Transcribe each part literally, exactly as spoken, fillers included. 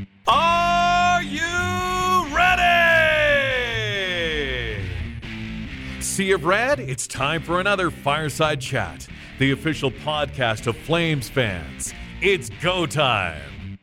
Are you ready? Sea of Red, it's time for another Fireside Chat, the official podcast of Flames fans. It's go time.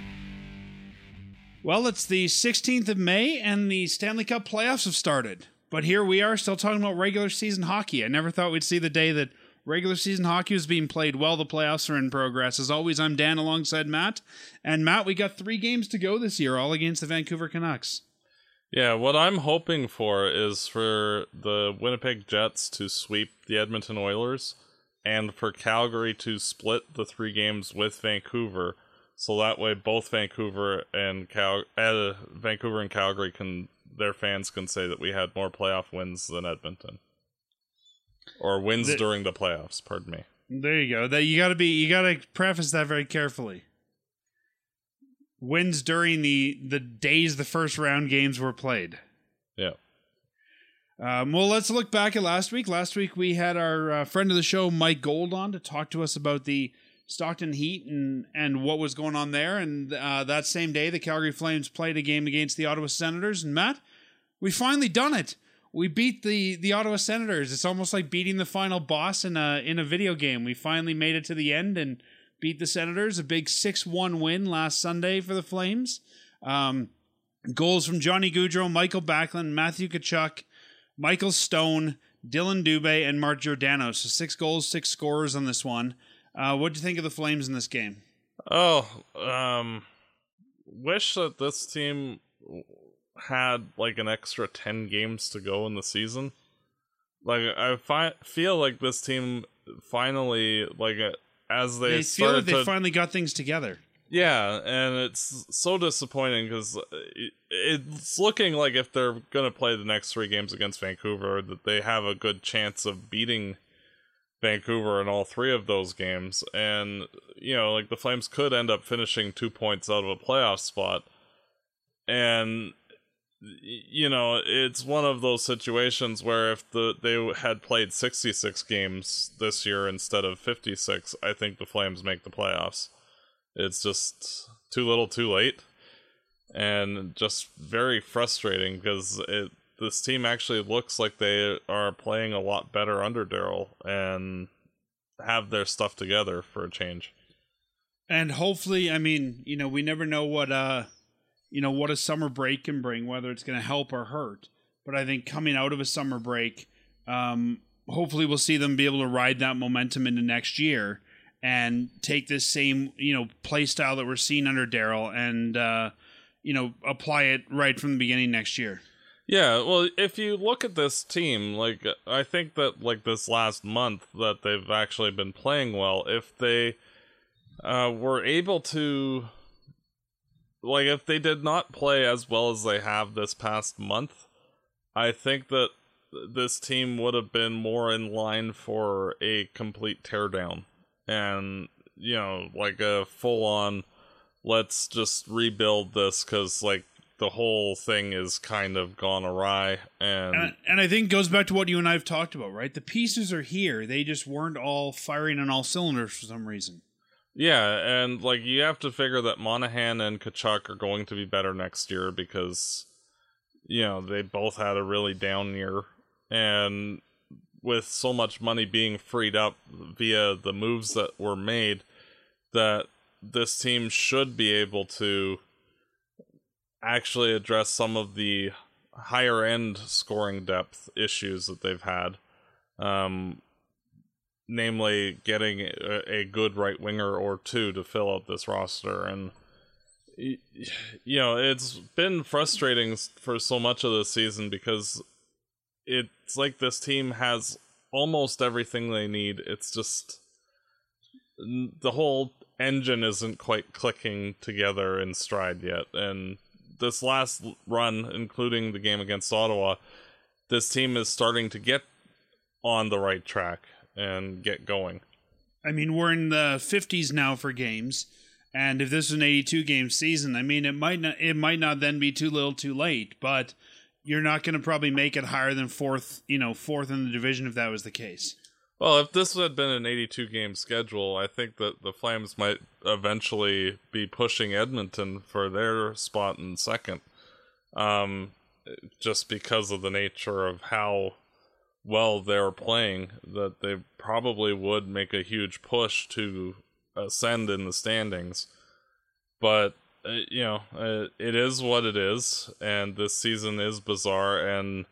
Well, it's the sixteenth of May and the Stanley Cup playoffs have started. But here we are still talking about regular season hockey. I never thought we'd see the day that regular season hockey was being played while the playoffs are in progress. As always, I'm Dan alongside Matt. And Matt, we got three games to go this year, all against the Vancouver Canucks. Yeah, what I'm hoping for is for the Winnipeg Jets to sweep the Edmonton Oilers and for Calgary to split the three games with Vancouver. So that way both Vancouver and Cal- uh, Vancouver and Calgary can their fans can say that we had more playoff wins than Edmonton. Or wins the, during the playoffs, pardon me. There you go. That you got to be. You got to preface that very carefully. Wins during the the days the first round games were played. Yeah. Um, well, let's look back at last week. Last week we had our uh, friend of the show, Mike Gold, on to talk to us about the Stockton Heat and and what was going on there. And uh, that same day, the Calgary Flames played a game against the Ottawa Senators. And Matt, we finally done it. We beat the, the Ottawa Senators. It's almost like beating the final boss in a in a video game. We finally made it to the end and beat the Senators. A big six one win last Sunday for the Flames. Um, goals from Johnny Gaudreau, Michael Backlund, Matthew Tkachuk, Michael Stone, Dylan Dubé, and Mark Giordano. So six goals, six scorers on this one. Uh, what do you think of the Flames in this game? Oh, um, wish that this team had like an extra ten games to go in the season. Like I fi- feel like this team finally, like as they, they started feel like they to, finally got things together. Yeah, and it's so disappointing because it's looking like if they're gonna play the next three games against Vancouver, that they have a good chance of beating Vancouver in all three of those games. And you know, like the Flames could end up finishing two points out of a playoff spot, and you know, it's one of those situations where if the they had played sixty-six games this year instead of fifty-six, I think the Flames make the playoffs. It's just too little too late, and just very frustrating because it this team actually looks like they are playing a lot better under Daryl and have their stuff together for a change. And hopefully, I mean, you know, we never know what uh you know, what a summer break can bring, whether it's going to help or hurt. But I think coming out of a summer break, um, hopefully we'll see them be able to ride that momentum into next year and take this same, you know, play style that we're seeing under Daryl and, uh, you know, apply it right from the beginning next year. Yeah, well, if you look at this team, like, I think that, like, this last month that they've actually been playing well, if they uh, were able to... Like, if they did not play as well as they have this past month, I think that this team would have been more in line for a complete teardown. And, you know, like a full-on, let's just rebuild this because, like, the whole thing is kind of gone awry. And, and and I think it goes back to what you and I have talked about, right? The pieces are here. They just weren't all firing on all cylinders for some reason. Yeah, and like you have to figure that Monahan and Tkachuk are going to be better next year because, you know, they both had a really down year, and with so much money being freed up via the moves that were made, that this team should be able to actually address some of the higher end scoring depth issues that they've had. Um, namely getting a, a good right winger or two to fill out this roster. And you know, it's been frustrating for so much of the season because it's like this team has almost everything they need. It's just the whole engine isn't quite clicking together in stride yet. And this last run, including the game against Ottawa, this team is starting to get on the right track and get going. I mean, we're in the fifties now for games, and if this is an eighty-two game season, I mean, it might not it might not then be too little, too late. But you're not going to probably make it higher than fourth, you know, fourth in the division if that was the case. Well, if this had been an eighty-two game schedule, I think that the Flames might eventually be pushing Edmonton for their spot in second. Um, just because of the nature of how well they're playing, that they probably would make a huge push to ascend in the standings. But, uh, you know, uh, it is what it is, and this season is bizarre, and,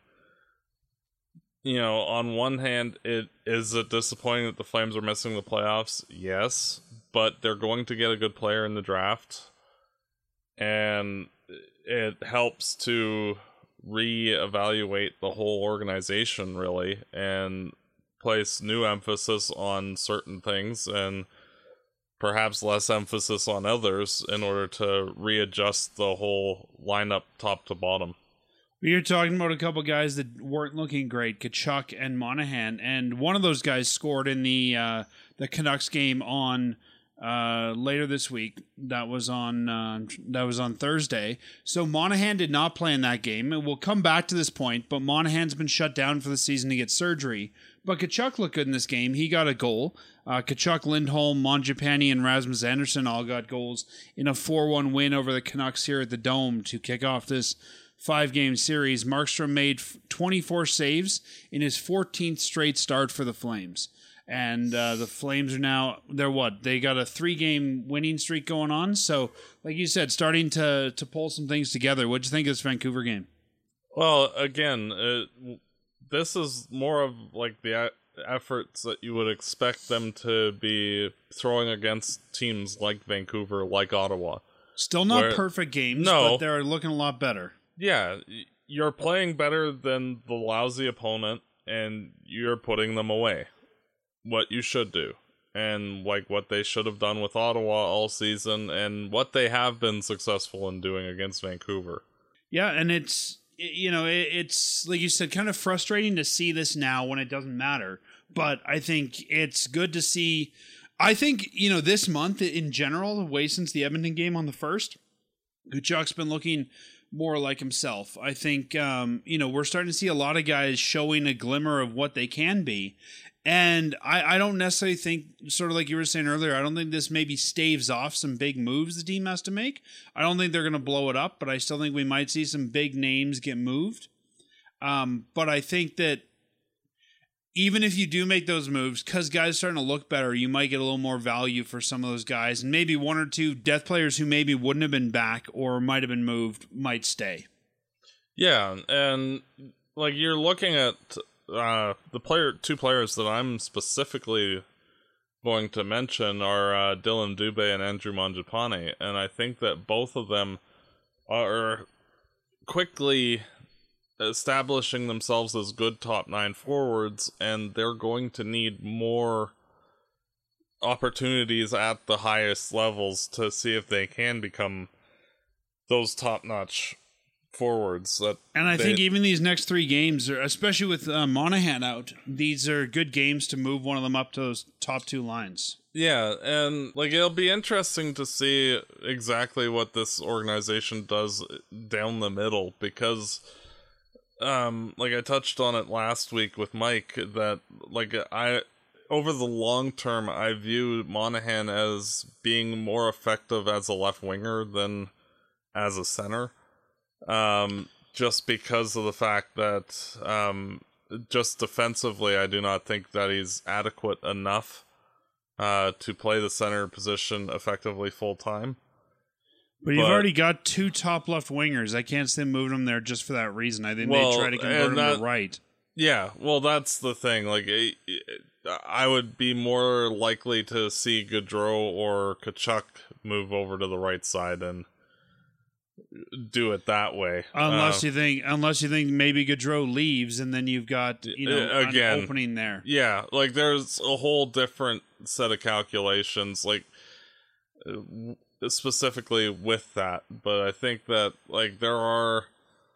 you know, on one hand, it is it disappointing that the Flames are missing the playoffs? Yes, but they're going to get a good player in the draft, and it helps to re-evaluate the whole organization, really, and place new emphasis on certain things and perhaps less emphasis on others in order to readjust the whole lineup top to bottom. You're talking about a couple guys that weren't looking great, Tkachuk and Monahan, and one of those guys scored in the uh, the Canucks game on uh, later this week. That was on uh, that was on Thursday. So Monahan did not play in that game, and we'll come back to this point. But Monahan's been shut down for the season to get surgery. But Tkachuk looked good in this game. He got a goal. Uh, Tkachuk, Lindholm, Mangiapane, and Rasmus Andersson all got goals in a four one win over the Canucks here at the Dome to kick off this five-game series. Markstrom made twenty-four saves in his fourteenth straight start for the Flames. And uh, the Flames are now, they're what? They got a three-game winning streak going on. So, like you said, starting to, to pull some things together. What'd you think of this Vancouver game? Well, again, uh, this is more of like the a- efforts that you would expect them to be throwing against teams like Vancouver, like Ottawa. Still not where, perfect games, no, but they're looking a lot better. Yeah, you're playing better than the lousy opponent, and you're putting them away. What you should do. And like what they should have done with Ottawa all season, and what they have been successful in doing against Vancouver. Yeah, and it's, you know, it's, like you said, kind of frustrating to see this now when it doesn't matter. But I think it's good to see. I think, you know, this month in general, way since the Edmonton game on the first, Tkachuk's been looking more like himself. I think, um, you know, we're starting to see a lot of guys showing a glimmer of what they can be. And I, I don't necessarily think, sort of like you were saying earlier, I don't think this maybe staves off some big moves the team has to make. I don't think they're going to blow it up, but I still think we might see some big names get moved. Um, but I think that even if you do make those moves, because guys are starting to look better, you might get a little more value for some of those guys. And maybe one or two death players who maybe wouldn't have been back or might have been moved might stay. Yeah, and like you're looking at uh, the player, two players that I'm specifically going to mention are uh, Dylan Dubé and Andrew Mangiapane, and I think that both of them are quickly establishing themselves as good top nine forwards, and they're going to need more opportunities at the highest levels to see if they can become those top-notch forwards. That and I they, think even these next three games, are, especially with uh, Monahan out, these are good games to move one of them up to those top two lines. Yeah, and like it'll be interesting to see exactly what this organization does down the middle, because um like I touched on it last week with Mike, that like I over the long term I view Monahan as being more effective as a left winger than as a center, um just because of the fact that um just defensively I do not think that he's adequate enough uh to play the center position effectively full time. But you've but, already got two top left wingers. I can't see them moving them there just for that reason. I think well, they try to convert them that, to right. Yeah, well, that's the thing. Like, it, it, I would be more likely to see Gaudreau or Tkachuk move over to the right side and do it that way. Unless uh, you think, unless you think maybe Gaudreau leaves, and then you've got you know again, an opening there. Yeah, like there's a whole different set of calculations. Like. Specifically with that, but I think that like there are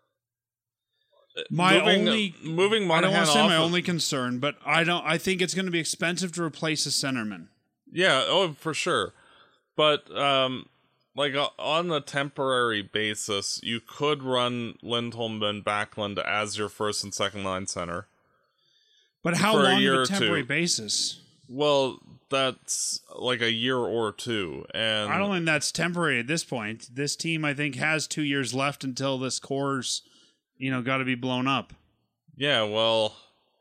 my moving, only moving Monahan I don't want to say my of, only concern, but I don't. I think it's going to be expensive to replace a centerman. Yeah, oh for sure, but um, like uh, on a temporary basis, you could run Lindholm and Backlund as your first and second line center. But how for a long year of or a temporary two. basis? Well, that's like a year or two, and I don't think that's temporary at this point. This team, I think, has two years left until this core's, you know, got to be blown up. yeah, well,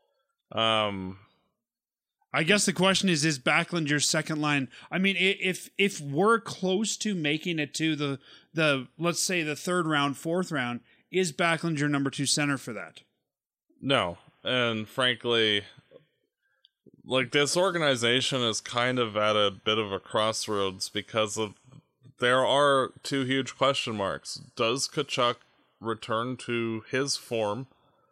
um, I guess the question is: is Backlund your second line? I mean, i- if if we're close to making it to the the let's say the third round, fourth round, is Backlund your number two center for that? no, and frankly, like this organization is kind of at a bit of a crossroads because of there are two huge question marks. Does Tkachuk return to his form,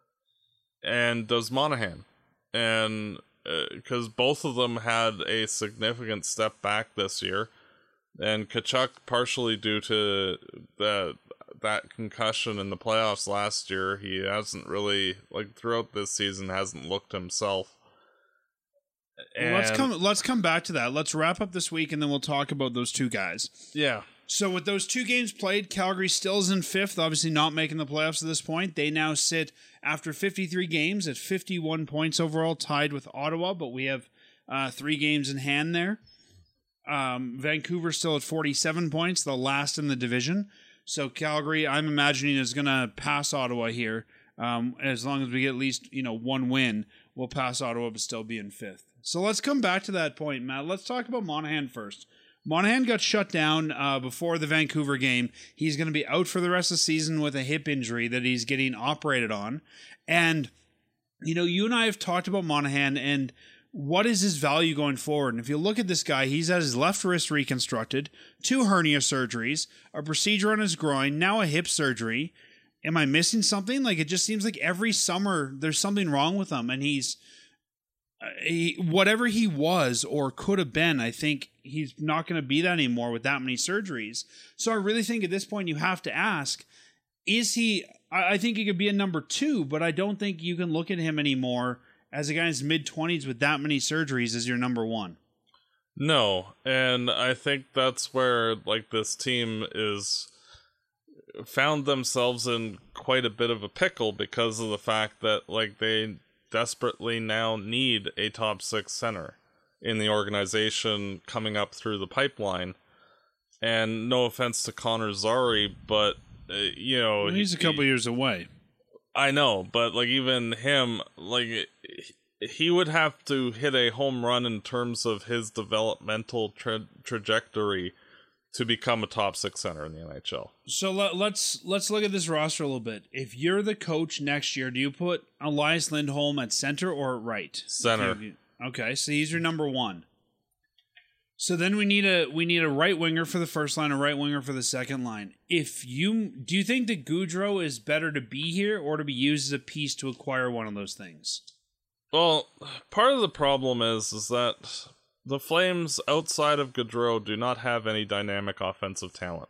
and does Monahan? And because uh, both of them had a significant step back this year, and Tkachuk partially due to the that concussion in the playoffs last year, he hasn't really, like, throughout this season hasn't looked himself. Well, let's come let's come back to that. Let's wrap up this week and then we'll talk about those two guys. Yeah. So with those two games played, Calgary still is in fifth, obviously not making the playoffs at this point. They now sit after fifty-three games at fifty-one points overall, tied with Ottawa, but we have uh, three games in hand there. Um, Vancouver still at forty-seven points, the last in the division. So Calgary, I'm imagining, is going to pass Ottawa here. Um, as long as we get at least, you know, one win, we'll pass Ottawa but still be in fifth. So let's come back to that point, Matt. Let's talk about Monahan first. Monahan got shut down uh, before the Vancouver game. He's going to be out for the rest of the season with a hip injury that he's getting operated on. And, you know, you and I have talked about Monahan and what is his value going forward. And if you look at this guy, he's had his left wrist reconstructed, two hernia surgeries, a procedure on his groin, now a hip surgery. Am I missing something? Like, it just seems like every summer there's something wrong with him. And he's, uh, he, whatever he was or could have been, I think he's not going to be that anymore with that many surgeries. So I really think at this point you have to ask, is he, I, I think he could be a number two, but I don't think you can look at him anymore as a guy in his mid-twenties with that many surgeries as your number one. No, and I think that's where, like, this team is found themselves in quite a bit of a pickle because of the fact that, like, they desperately now need a top six center in the organization coming up through the pipeline. And no offense to Connor Zary, but, uh, you know... Well, he's a couple he, years away. I know, but, like, even him, like, he would have to hit a home run in terms of his developmental tra- trajectory to become a top six center in the N H L. So let, let's let's look at this roster a little bit. If you're the coach next year, do you put Elias Lindholm at center or at right? Center. You, okay, so he's your number one. So then we need a we need a right winger for the first line, a right winger for the second line. If you do you think that Gaudreau is better to be here or to be used as a piece to acquire one of those things? Well, part of the problem is is that the Flames outside of Gaudreau do not have any dynamic offensive talent.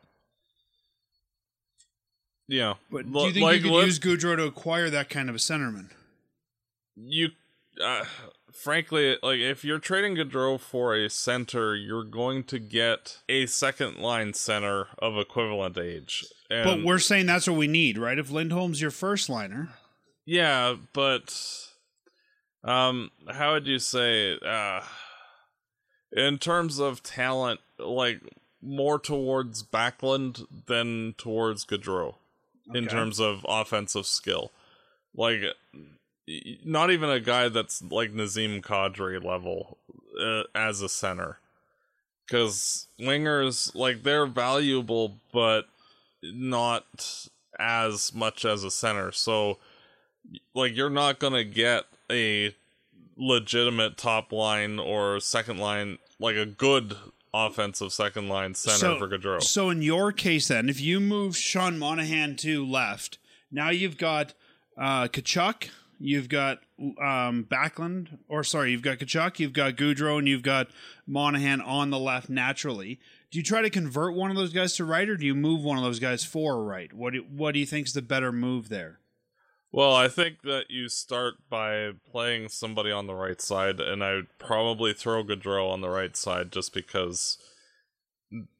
Yeah, but do you think like, you could use Gaudreau to acquire that kind of a centerman? You, uh, frankly, like if you're trading Gaudreau for a center, you're going to get a second line center of equivalent age. And but we're saying that's what we need, right? If Lindholm's your first liner, yeah, but um, how would you say? Uh, in terms of talent, like more towards Backlund than towards Gaudreau. Okay. In terms of offensive skill. Like, not even a guy that's like Nazem Kadri level uh, as a center. Because wingers, like, they're valuable, but not as much as a center. So, like, you're not going to get a legitimate top line or second line, like a good offensive second line center so, for Gaudreau. So in your case then, if you move Sean Monahan to left, now you've got uh, Tkachuk, you've got um, Backlund, or sorry, you've got Tkachuk, you've got Gaudreau, and you've got Monahan on the left naturally. Do you try to convert one of those guys to right, or do you move one of those guys for right? What do, what do you think is the better move there? Well, I think that you start by playing somebody on the right side, and I would probably throw Gaudreau on the right side just because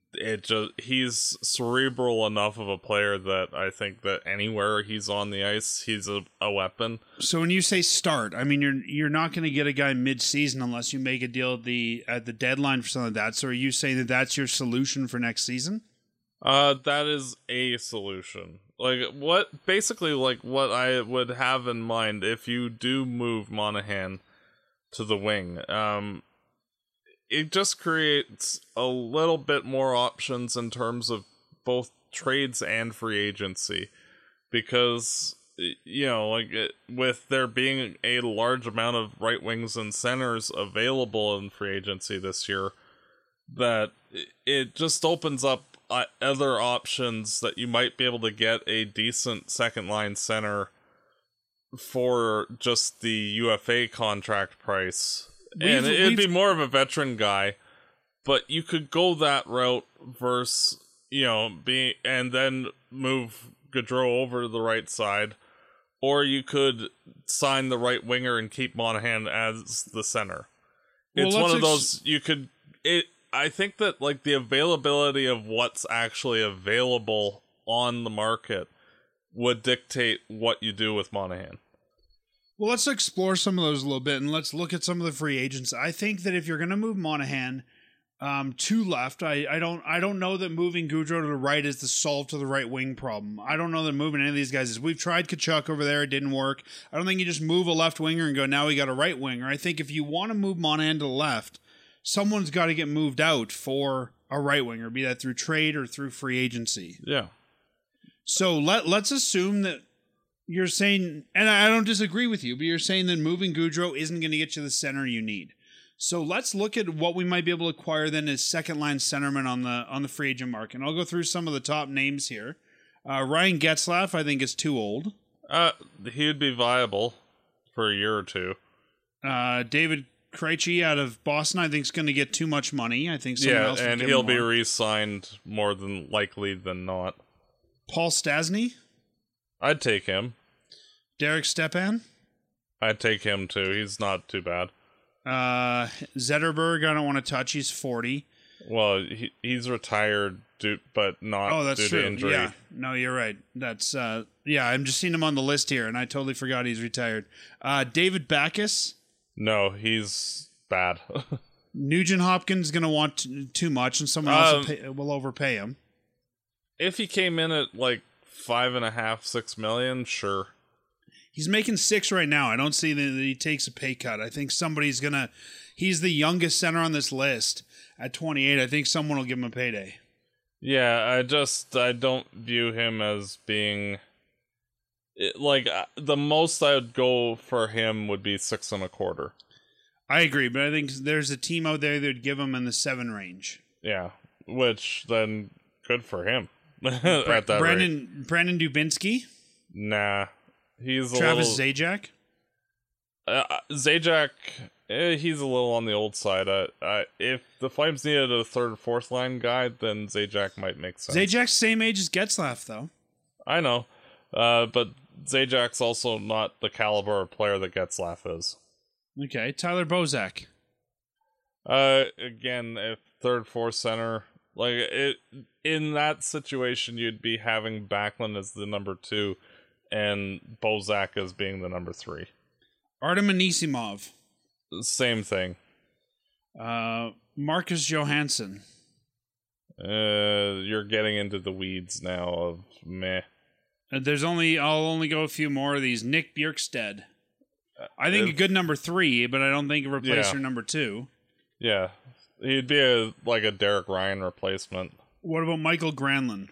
it just he's cerebral enough of a player that I think that anywhere he's on the ice, he's a, a weapon. So when you say start, I mean you're you're not going to get a guy mid-season unless you make a deal at the at the deadline for something like that. So are you saying that that's your solution for next season? Uh, that is a solution. Like what, basically, like what I would have in mind if you do move Monahan to the wing. Um, it just creates a little bit more options in terms of both trades and free agency, because you know, like it, with there being a large amount of right wings and centers available in free agency this year, that it just opens up uh, other options that you might be able to get a decent second line center for just the U F A contract price. We've, and it'd be more of a veteran guy, but you could go that route versus, you know, be and then move Gaudreau over to the right side, or you could sign the right winger and keep Monahan as the center. It's well, one of ex- those you could it I think that like the availability of what's actually available on the market would dictate what you do with Monahan. Well, let's explore some of those a little bit, and let's look at some of the free agents. I think that if you're going to move Monahan um, to left, I, I don't I don't know that moving Gaudreau to the right is the solve to the right wing problem. I don't know that moving any of these guys is. We've tried Tkachuk over there, it didn't work. I don't think you just move a left winger and go, now we got a right winger. I think if you want to move Monahan to the left, someone's got to get moved out for a right winger, be that through trade or through free agency. Yeah. So let let's assume that you're saying, and I don't disagree with you, but you're saying that moving Gaudreau isn't going to get you the center you need. So let's look at what we might be able to acquire then as second line centerman on the on the free agent market. And I'll go through some of the top names here. Uh, Ryan Getzlaf, I think, is too old. Uh, he would be viable for a year or two. Uh, David Krejci out of Boston, I think, is going to get too much money. I think someone yeah, else and he'll be re-signed more than likely than not. Paul Stastny? I'd take him. Derek Stepan? I'd take him too. He's not too bad. Uh, Zetterberg, I don't want to touch. He's forty. Well, he he's retired, due, but not oh, that's due true. to injury. Yeah, no, you're right. That's uh, yeah. I'm just seeing him on the list here, and I totally forgot he's retired. Uh, David Backes. No, he's bad. Nugent Hopkins is going to want t- too much, and someone else um, will, pay, will overpay him. If he came in at like five and a half, six million, sure. He's making six right now. I don't see that he takes a pay cut. I think somebody's going to... He's the youngest center on this list at twenty-eight. I think someone will give him a payday. Yeah, I just... I don't view him as being... It, like, the most I would go for him would be six and a quarter. I agree, but I think there's a team out there that would give him in the seven range. Yeah, which then good for him. At that Brandon rate. Brandon Dubinsky? Nah. He's a Travis little, Zajac? Uh, Zajac, eh, he's a little on the old side. Uh, uh, if the Flames needed a third or fourth line guy, then Zajac might make sense. Zajac's same age as Getzlaf, though. I know. Uh, but Zajac's also not the caliber of player that Getzlaf is. Okay, Tyler Bozak. Uh, again, if third, fourth center, like it in that situation, you'd be having Backlund as the number two, and Bozak as being the number three. Artem Anisimov. Same thing. Uh, Marcus Johansson. Uh, you're getting into the weeds now of meh. Uh, there's only I'll only go a few more of these. Nick Bjorkstead. I think if, a good number three, but I don't think a replacer yeah. number two. Yeah, he'd be a like a Derek Ryan replacement. What about Michael Granlund?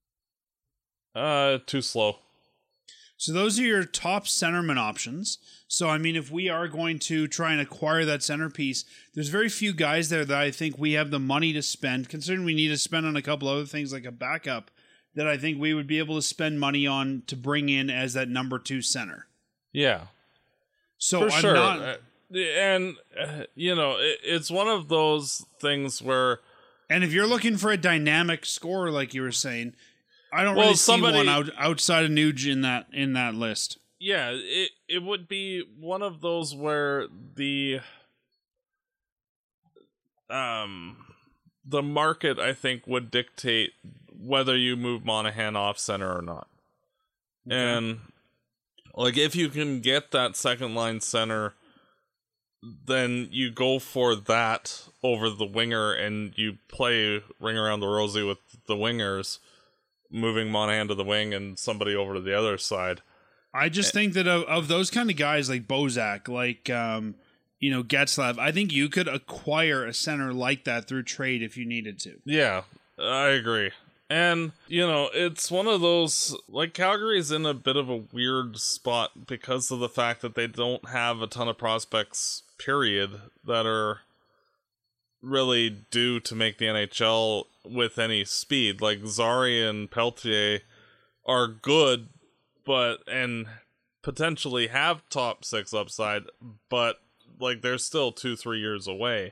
Uh, too slow. So those are your top centerman options. So, I mean, if we are going to try and acquire that centerpiece, there's very few guys there that I think we have the money to spend, considering we need to spend on a couple other things like a backup, that I think we would be able to spend money on to bring in as that number two center. Yeah. So For I'm sure. not... Uh, and, uh, you know, it, it's one of those things where... And if you're looking for a dynamic scorer, like you were saying... I don't well, really somebody, see one out, outside of Nuge in that in that list. Yeah, it it would be one of those where the um the market, I think, would dictate whether you move Monahan off center or not. Okay. And like, if you can get that second line center, then you go for that over the winger, and you play ring around the rosy with the wingers, moving Monahan to the wing and somebody over to the other side. I just think that of, of those kind of guys like Bozak, like um, you know, Getzlav, I think you could acquire a center like that through trade if you needed to. Yeah, I agree. And, you know, it's one of those, like, Calgary's in a bit of a weird spot because of the fact that they don't have a ton of prospects, period, that are really due to make the N H L with any speed. Like, Zari and Peltier are good, but, and potentially have top six upside, but, like, they're still two, three years away.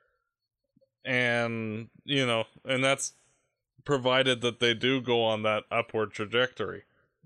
And, you know, and that's provided that they do go on that upward trajectory.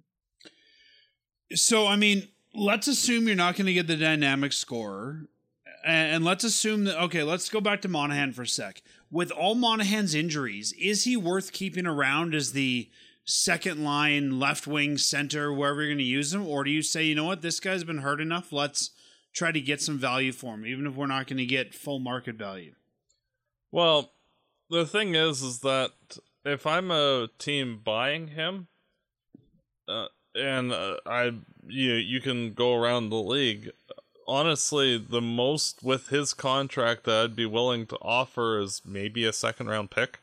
So, I mean, let's assume you're not going to get the dynamic scorer. And let's assume that, okay, let's go back to Monahan for a sec. With all Monahan's injuries, is he worth keeping around as the second line, left wing, center, wherever you're going to use him? Or do you say, you know what, this guy's been hurt enough, let's try to get some value for him, even if we're not going to get full market value? Well, the thing is, is that if I'm a team buying him, uh, and uh, I, you, you can go around the league, honestly, the most with his contract that I'd be willing to offer is maybe a second round pick.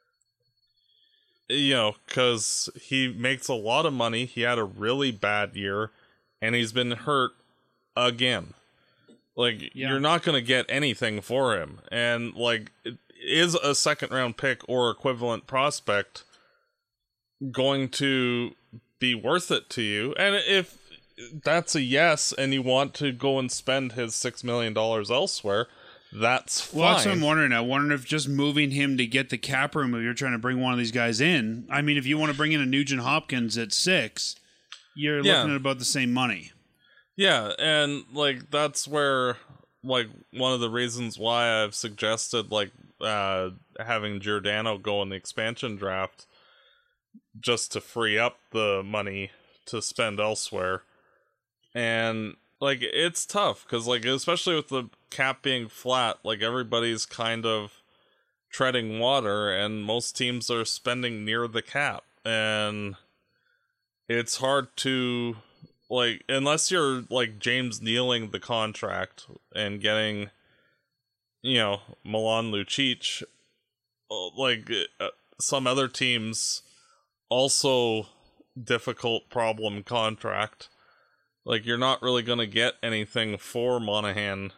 You know, because he makes a lot of money. He had a really bad year, and he's been hurt again. Like, yeah. You're not going to get anything for him. And, like, is a second round pick or equivalent prospect going to be worth it to you? And if that's a yes, and you want to go and spend his six million dollars elsewhere, that's fine. Well, that's what I'm wondering. I'm wondering if just moving him to get the cap room, if you're trying to bring one of these guys in. I mean, if you want to bring in a Nugent Hopkins at six, you're yeah. looking at about the same money. Yeah, and, like, that's where, like, one of the reasons why I've suggested, like, uh, having Giordano go in the expansion draft just to free up the money to spend elsewhere. And, like, it's tough, because, like, especially with the cap being flat, like, everybody's kind of treading water, and most teams are spending near the cap. And it's hard to, like, unless you're, like, James Nealing the contract and getting, you know, Milan Lucic, like, uh, some other teams also difficult problem contract. Like, you're not really going to get anything for Monahan.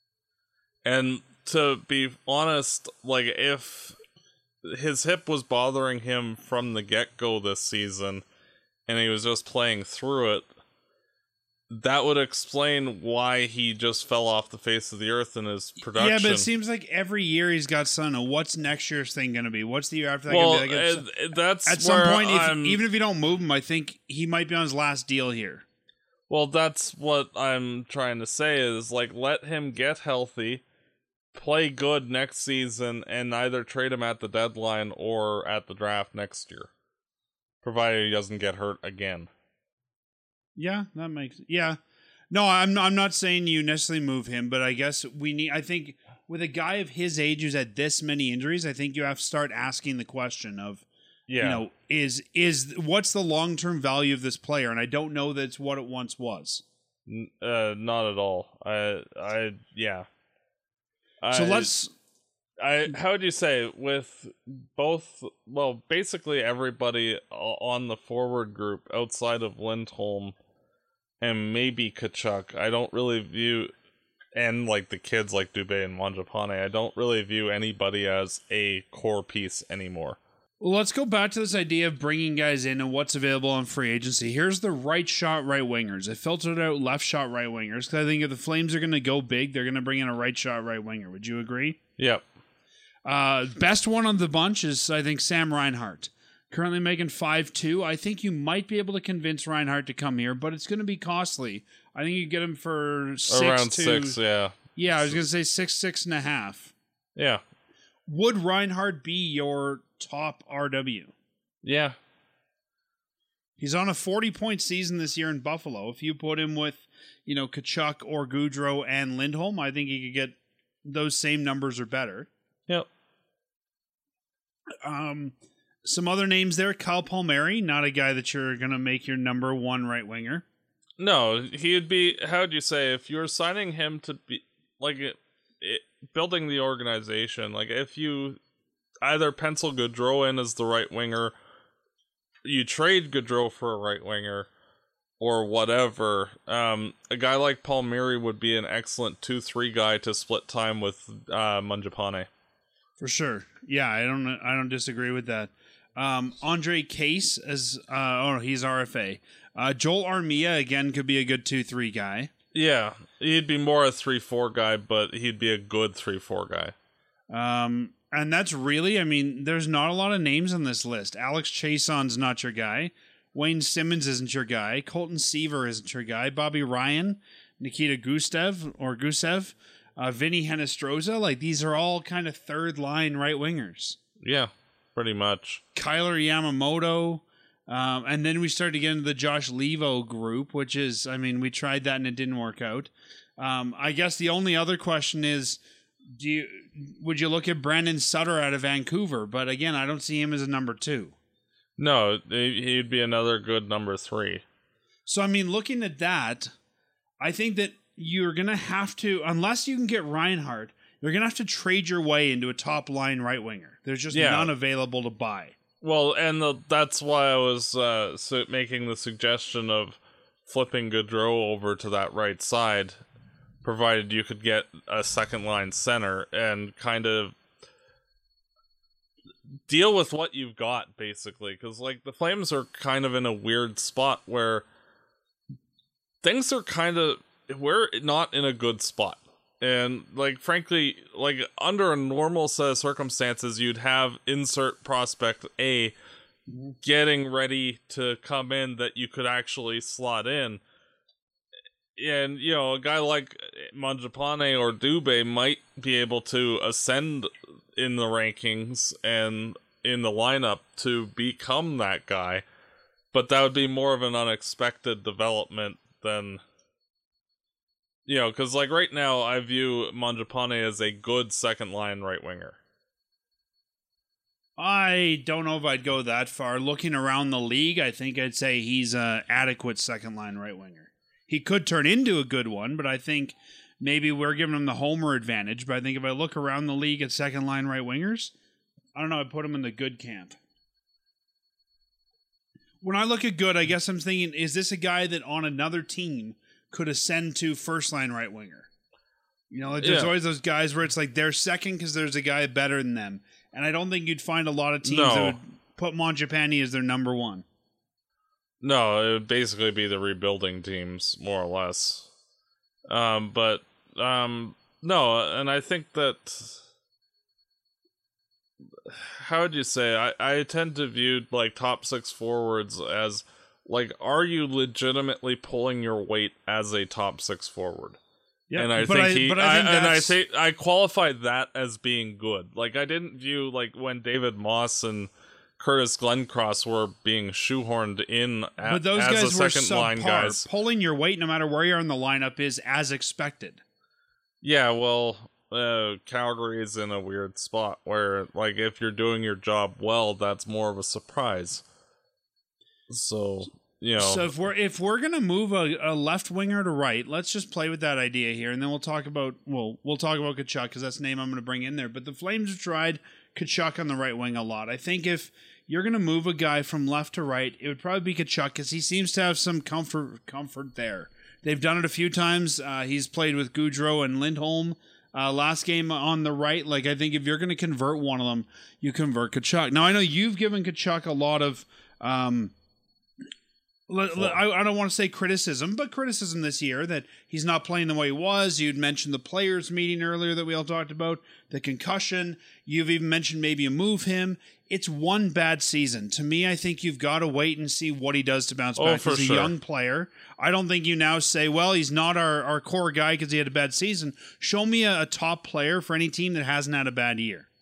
And to be honest, like, if his hip was bothering him from the get-go this season, and he was just playing through it, that would explain why he just fell off the face of the earth in his production. Yeah, but it seems like every year he's got something. What's next year's thing going to be? What's the year after that well, going to be? Like, uh, that's at some point, if, even if you don't move him, I think he might be on his last deal here. Well, that's what I'm trying to say is, like, let him get healthy, play good next season, and either trade him at the deadline or at the draft next year, provided he doesn't get hurt again. Yeah, that makes yeah. No, I'm not, I'm not saying you necessarily move him, but I guess we need. I think with a guy of his age who's had this many injuries, I think you have to start asking the question of, yeah. you know, is is what's the long term value of this player? And I don't know that it's what it once was. Uh, not at all. I I yeah. So I, let's. I how would you say with both? Well, basically everybody on the forward group outside of Lindholm and maybe Tkachuk, I don't really view, and like the kids like Dubé and Mangiapane, I don't really view anybody as a core piece anymore. Well, let's go back to this idea of bringing guys in and what's available on free agency. Here's the right shot right wingers. I filtered out left shot right wingers because I think if the Flames are going to go big, they're going to bring in a right shot right winger. Would you agree? Yep. Uh, best one on the bunch is, I think, Sam Reinhart. Currently making five two. I think you might be able to convince Reinhart to come here, but it's going to be costly. I think you get him for six around to, six, yeah. Yeah, I was going to say six, six and a half. Yeah. would Reinhardt be your top R W? Yeah. He's on a forty-point season this year in Buffalo. If you put him with, you know, Tkachuk or Gaudreau and Lindholm, I think he could get those same numbers or better. Yep. Um, some other names there. Kyle Palmieri, not a guy that you're going to make your number one right winger. No, he'd be, how would you say, if you're signing him to be, like, it, it, building the organization, like, if you either pencil Gaudreau in as the right winger, you trade Gaudreau for a right winger, or whatever, um, a guy like Palmieri would be an excellent two three guy to split time with uh, Mangiapane. For sure. Yeah, I don't I don't disagree with that. Um, Andre Case, as, uh, oh, he's R F A. Uh, Joel Armia, again, could be a good two three guy. Yeah, he'd be more a three four guy, but he'd be a good three four guy. Um, and that's really, I mean, there's not a lot of names on this list. Alex Chason's not your guy. Wayne Simmons isn't your guy. Colton Seaver isn't your guy. Bobby Ryan, Nikita Gusev, or Gusev, uh, Vinny Henestroza. Like, these are all kind of third-line right wingers. Yeah, pretty much. Kyler Yamamoto. Um, and then we started to get into the Josh Levo group, which is, I mean, we tried that and it didn't work out. Um, I guess the only other question is, do you would you look at Brandon Sutter out of Vancouver? But again, I don't see him as a number two. No, he'd be another good number three. So, I mean, looking at that, I think that you're going to have to, unless you can get Reinhardt, you're going to have to trade your way into a top-line right winger. There's just Yeah. none available to buy. Well, and the, that's why I was uh, su- making the suggestion of flipping Gaudreau over to that right side, provided you could get a second-line center and kind of deal with what you've got, basically. Because, like, the Flames are kind of in a weird spot where things are kind of... We're not in a good spot. And, like, frankly, like, under a normal set of circumstances, you'd have insert prospect A getting ready to come in that you could actually slot in. And, you know, a guy like Mangiapane or Dubé might be able to ascend in the rankings and in the lineup to become that guy. But that would be more of an unexpected development than... You know, because, like, right now, I view Mangiapane as a good second-line right winger. I don't know if I'd go that far. Looking around the league, I think I'd say he's an adequate second-line right winger. He could turn into a good one, but I think maybe we're giving him the homer advantage. But I think if I look around the league at second-line right wingers, I don't know, I'd put him in the good camp. When I look at good, I guess I'm thinking, is this a guy that on another team could ascend to first-line right winger? You know, like there's Yeah. always those guys where it's like they're second because there's a guy better than them. And I don't think you'd find a lot of teams No. that would put Mangiapane as their number one. No, it would basically be the rebuilding teams, more or less. Um, but, um, no, and I think that... How would you say? I, I tend to view, like, top six forwards as... Like, are you legitimately pulling your weight as a top six forward? Yeah, and I but think I, he, but I think I, and I that's- say I qualified that as being good. Like, I didn't view like when David Moss and Curtis Glencross were being shoehorned in a, but those as guys a were second subpar. line guys. Pulling your weight, no matter where you are in the lineup, is as expected. Yeah, well, uh, Calgary is in a weird spot where, like, if you're doing your job well, that's more of a surprise. So. You know. So if we're if we're gonna move a, a left winger to right, let's just play with that idea here, and then we'll talk about well we'll talk about Tkachuk because that's the name I'm gonna bring in there. But the Flames have tried Tkachuk on the right wing a lot. I think if you're gonna move a guy from left to right, it would probably be Tkachuk because he seems to have some comfort comfort there. They've done it a few times. Uh, he's played with Gaudreau and Lindholm uh, last game on the right. Like I think if you're gonna convert one of them, you convert Tkachuk. Now I know you've given Tkachuk a lot of. Um, I, I don't want to say criticism, but criticism this year that he's not playing the way he was. You'd mentioned the players' meeting earlier that we all talked about, the concussion. You've even mentioned maybe you move him. It's one bad season. To me, I think you've got to wait and see what he does to bounce Oh, back. for He's a sure. young player. I don't think you now say, well, he's not our, our core guy because he had a bad season. Show me a, a top player for any team that hasn't had a bad year.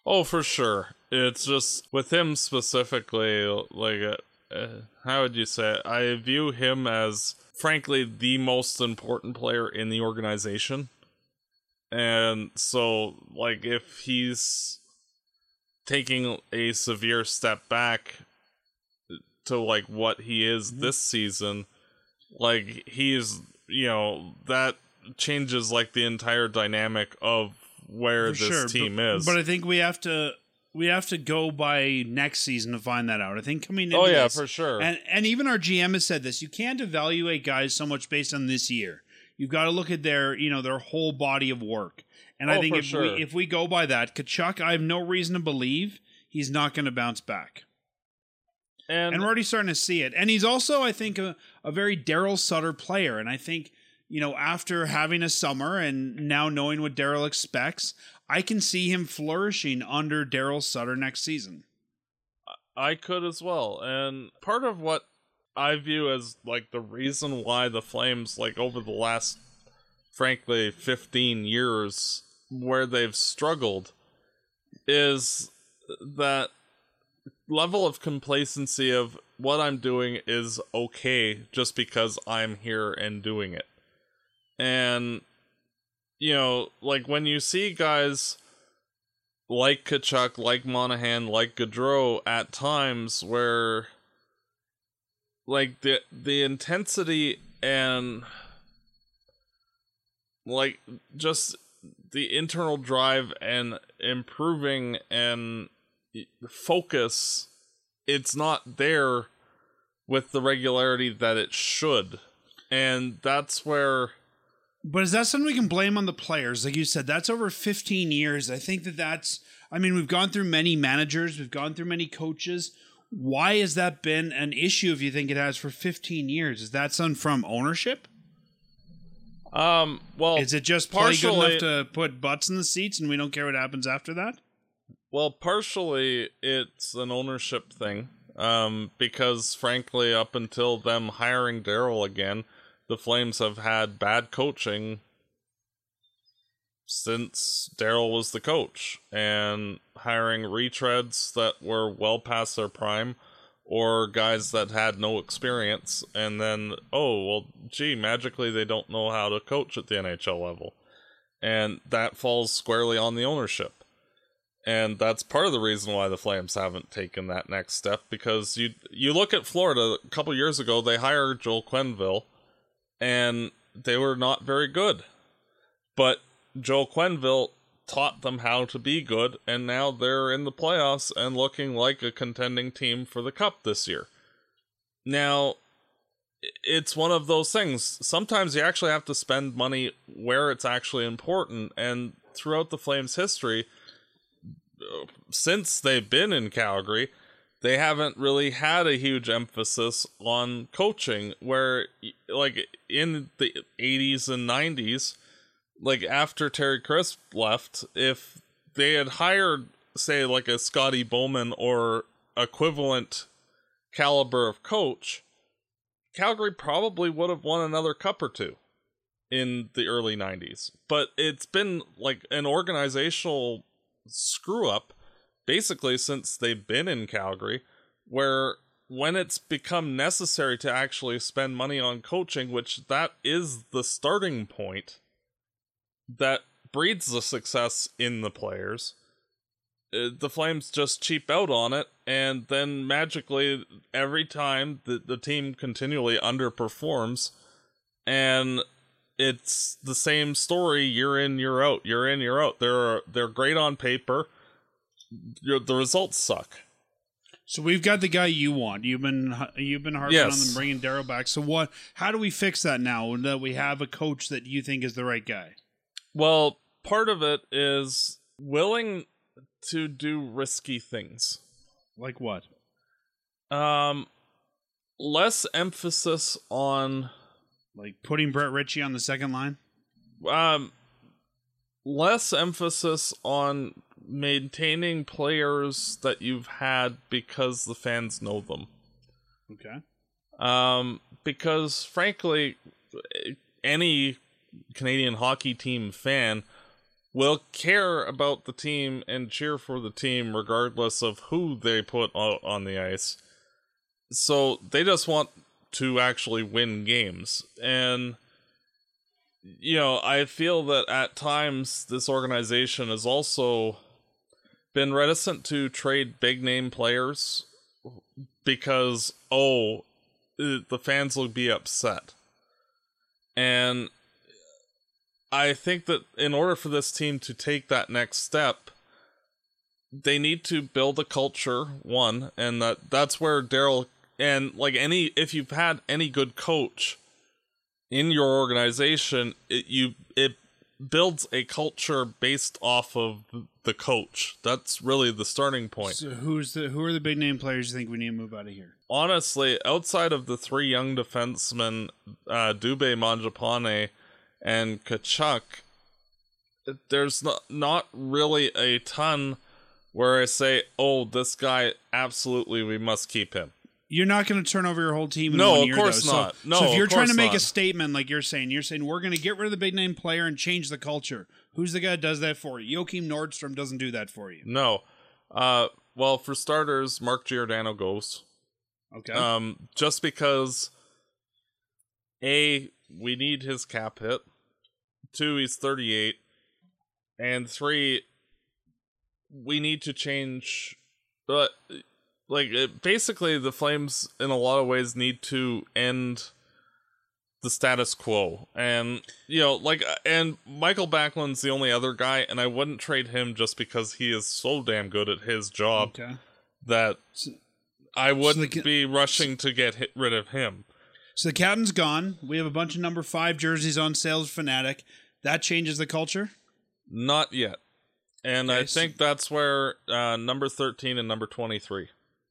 Oh, for sure. It's just with him specifically, like, uh, uh, how would you say it? I view him as, frankly, the most important player in the organization. And so, like, if he's taking a severe step back to, like, what he is mm-hmm. this season, like, he's, you know, that changes, like, the entire dynamic of where For this sure, team but, is. But I think we have to we have to go by next season to find that out. I think coming into Oh yeah, this, for sure. And and even our G M has said this, you can't evaluate guys so much based on this year. You've got to look at their, you know, their whole body of work. And oh, I think for if sure. we if we go by that, Tkachuk, I have no reason to believe he's not going to bounce back. And, and we're already starting to see it. And he's also, I think, a, a very Daryl Sutter player. And I think, you know, after having a summer and now knowing what Daryl expects, I can see him flourishing under Daryl Sutter next season. I could as well. And part of what I view as, like, the reason why the Flames, like, over the last, frankly, fifteen years, where they've struggled, is that level of complacency of what I'm doing is okay just because I'm here and doing it. And, you know, like, when you see guys like Tkachuk, like Monahan, like Gaudreau at times where, like, the the intensity and, like, just the internal drive and improving and focus, it's not there with the regularity that it should. And that's where... But is that something we can blame on the players? Like you said, that's over fifteen years. I think that that's... I mean, we've gone through many managers. We've gone through many coaches. Why has that been an issue, if you think it has, for fifteen years? Is that something from ownership? Um, well... Is it just play good enough to put butts in the seats and we don't care what happens after that? Well, partially it's an ownership thing. Um, because, frankly, up until them hiring Daryl again, the Flames have had bad coaching since Daryl was the coach, and hiring retreads that were well past their prime, or guys that had no experience, and then, oh, well, gee, magically they don't know how to coach at the N H L level. And that falls squarely on the ownership. And that's part of the reason why the Flames haven't taken that next step, because you you look at Florida, a couple years ago, they hired Joel Quenneville, and they were not very good. But Joel Quenneville taught them how to be good, and now they're in the playoffs and looking like a contending team for the Cup this year. Now, it's one of those things. Sometimes you actually have to spend money where it's actually important, and throughout the Flames' history, since they've been in Calgary, they haven't really had a huge emphasis on coaching, where, like, in the eighties and nineties, like, after Terry Crisp left, if they had hired, say, like a Scotty Bowman or equivalent caliber of coach, Calgary probably would have won another cup or two in the early nineties. But it's been, like, an organizational screw-up basically since they've been in Calgary, where when it's become necessary to actually spend money on coaching, which that is the starting point that breeds the success in the players, the Flames just cheap out on it, and then magically every time the, the team continually underperforms, and it's the same story year in, year out, year in, year out. They're they're great on paper. The results suck. So we've got the guy you want. You've been you've been harping yes. on them bringing Daryl back. So what? How do we fix that now that we have a coach that you think is the right guy? Well, part of it is willing to do risky things. Like what? Um, less emphasis on, like, putting Brett Ritchie on the second line. Um, less emphasis on maintaining players that you've had because the fans know them. Okay. Um, because frankly, any Canadian hockey team fan will care about the team and cheer for the team regardless of who they put on the ice. So they just want to actually win games. And, you know, I feel that at times this organization has also been reticent to trade big name players because, oh, the fans will be upset. And I think that in order for this team to take that next step, they need to build a culture, one, and that that's where Daryl, and like any, if you've had any good coach in your organization, it, you it builds a culture based off of the coach. That's really the starting point. So who's the who are the big name players you think we need to move out of here? Honestly, outside of the three young defensemen, uh, Dubé, Mangiapane, and Tkachuk, there's not, not really a ton where I say, oh, this guy, absolutely, we must keep him. You're not going to turn over your whole team in no, one of year, course though. not. So, no, so if you're of trying to course make not. a statement like you're saying, you're saying we're going to get rid of the big name player and change the culture. Who's the guy that does that for you? Joachim Nordstrom doesn't do that for you. No. Uh, well, for starters, Mark Giordano goes. Okay. Um, just because, A, we need his cap hit. Two, he's thirty-eight. And three, we need to change. But, like, it, basically, the Flames, in a lot of ways, need to end the status quo. And, you know, like, and Michael Backlund's the only other guy, and I wouldn't trade him just because he is so damn good at his job okay. that I wouldn't so the, be rushing to get hit, rid of him. So the captain's gone. We have a bunch of number five jerseys on sales Fanatic. That changes the culture? Not yet. And okay, I so, think that's where uh, number thirteen and number twenty-three.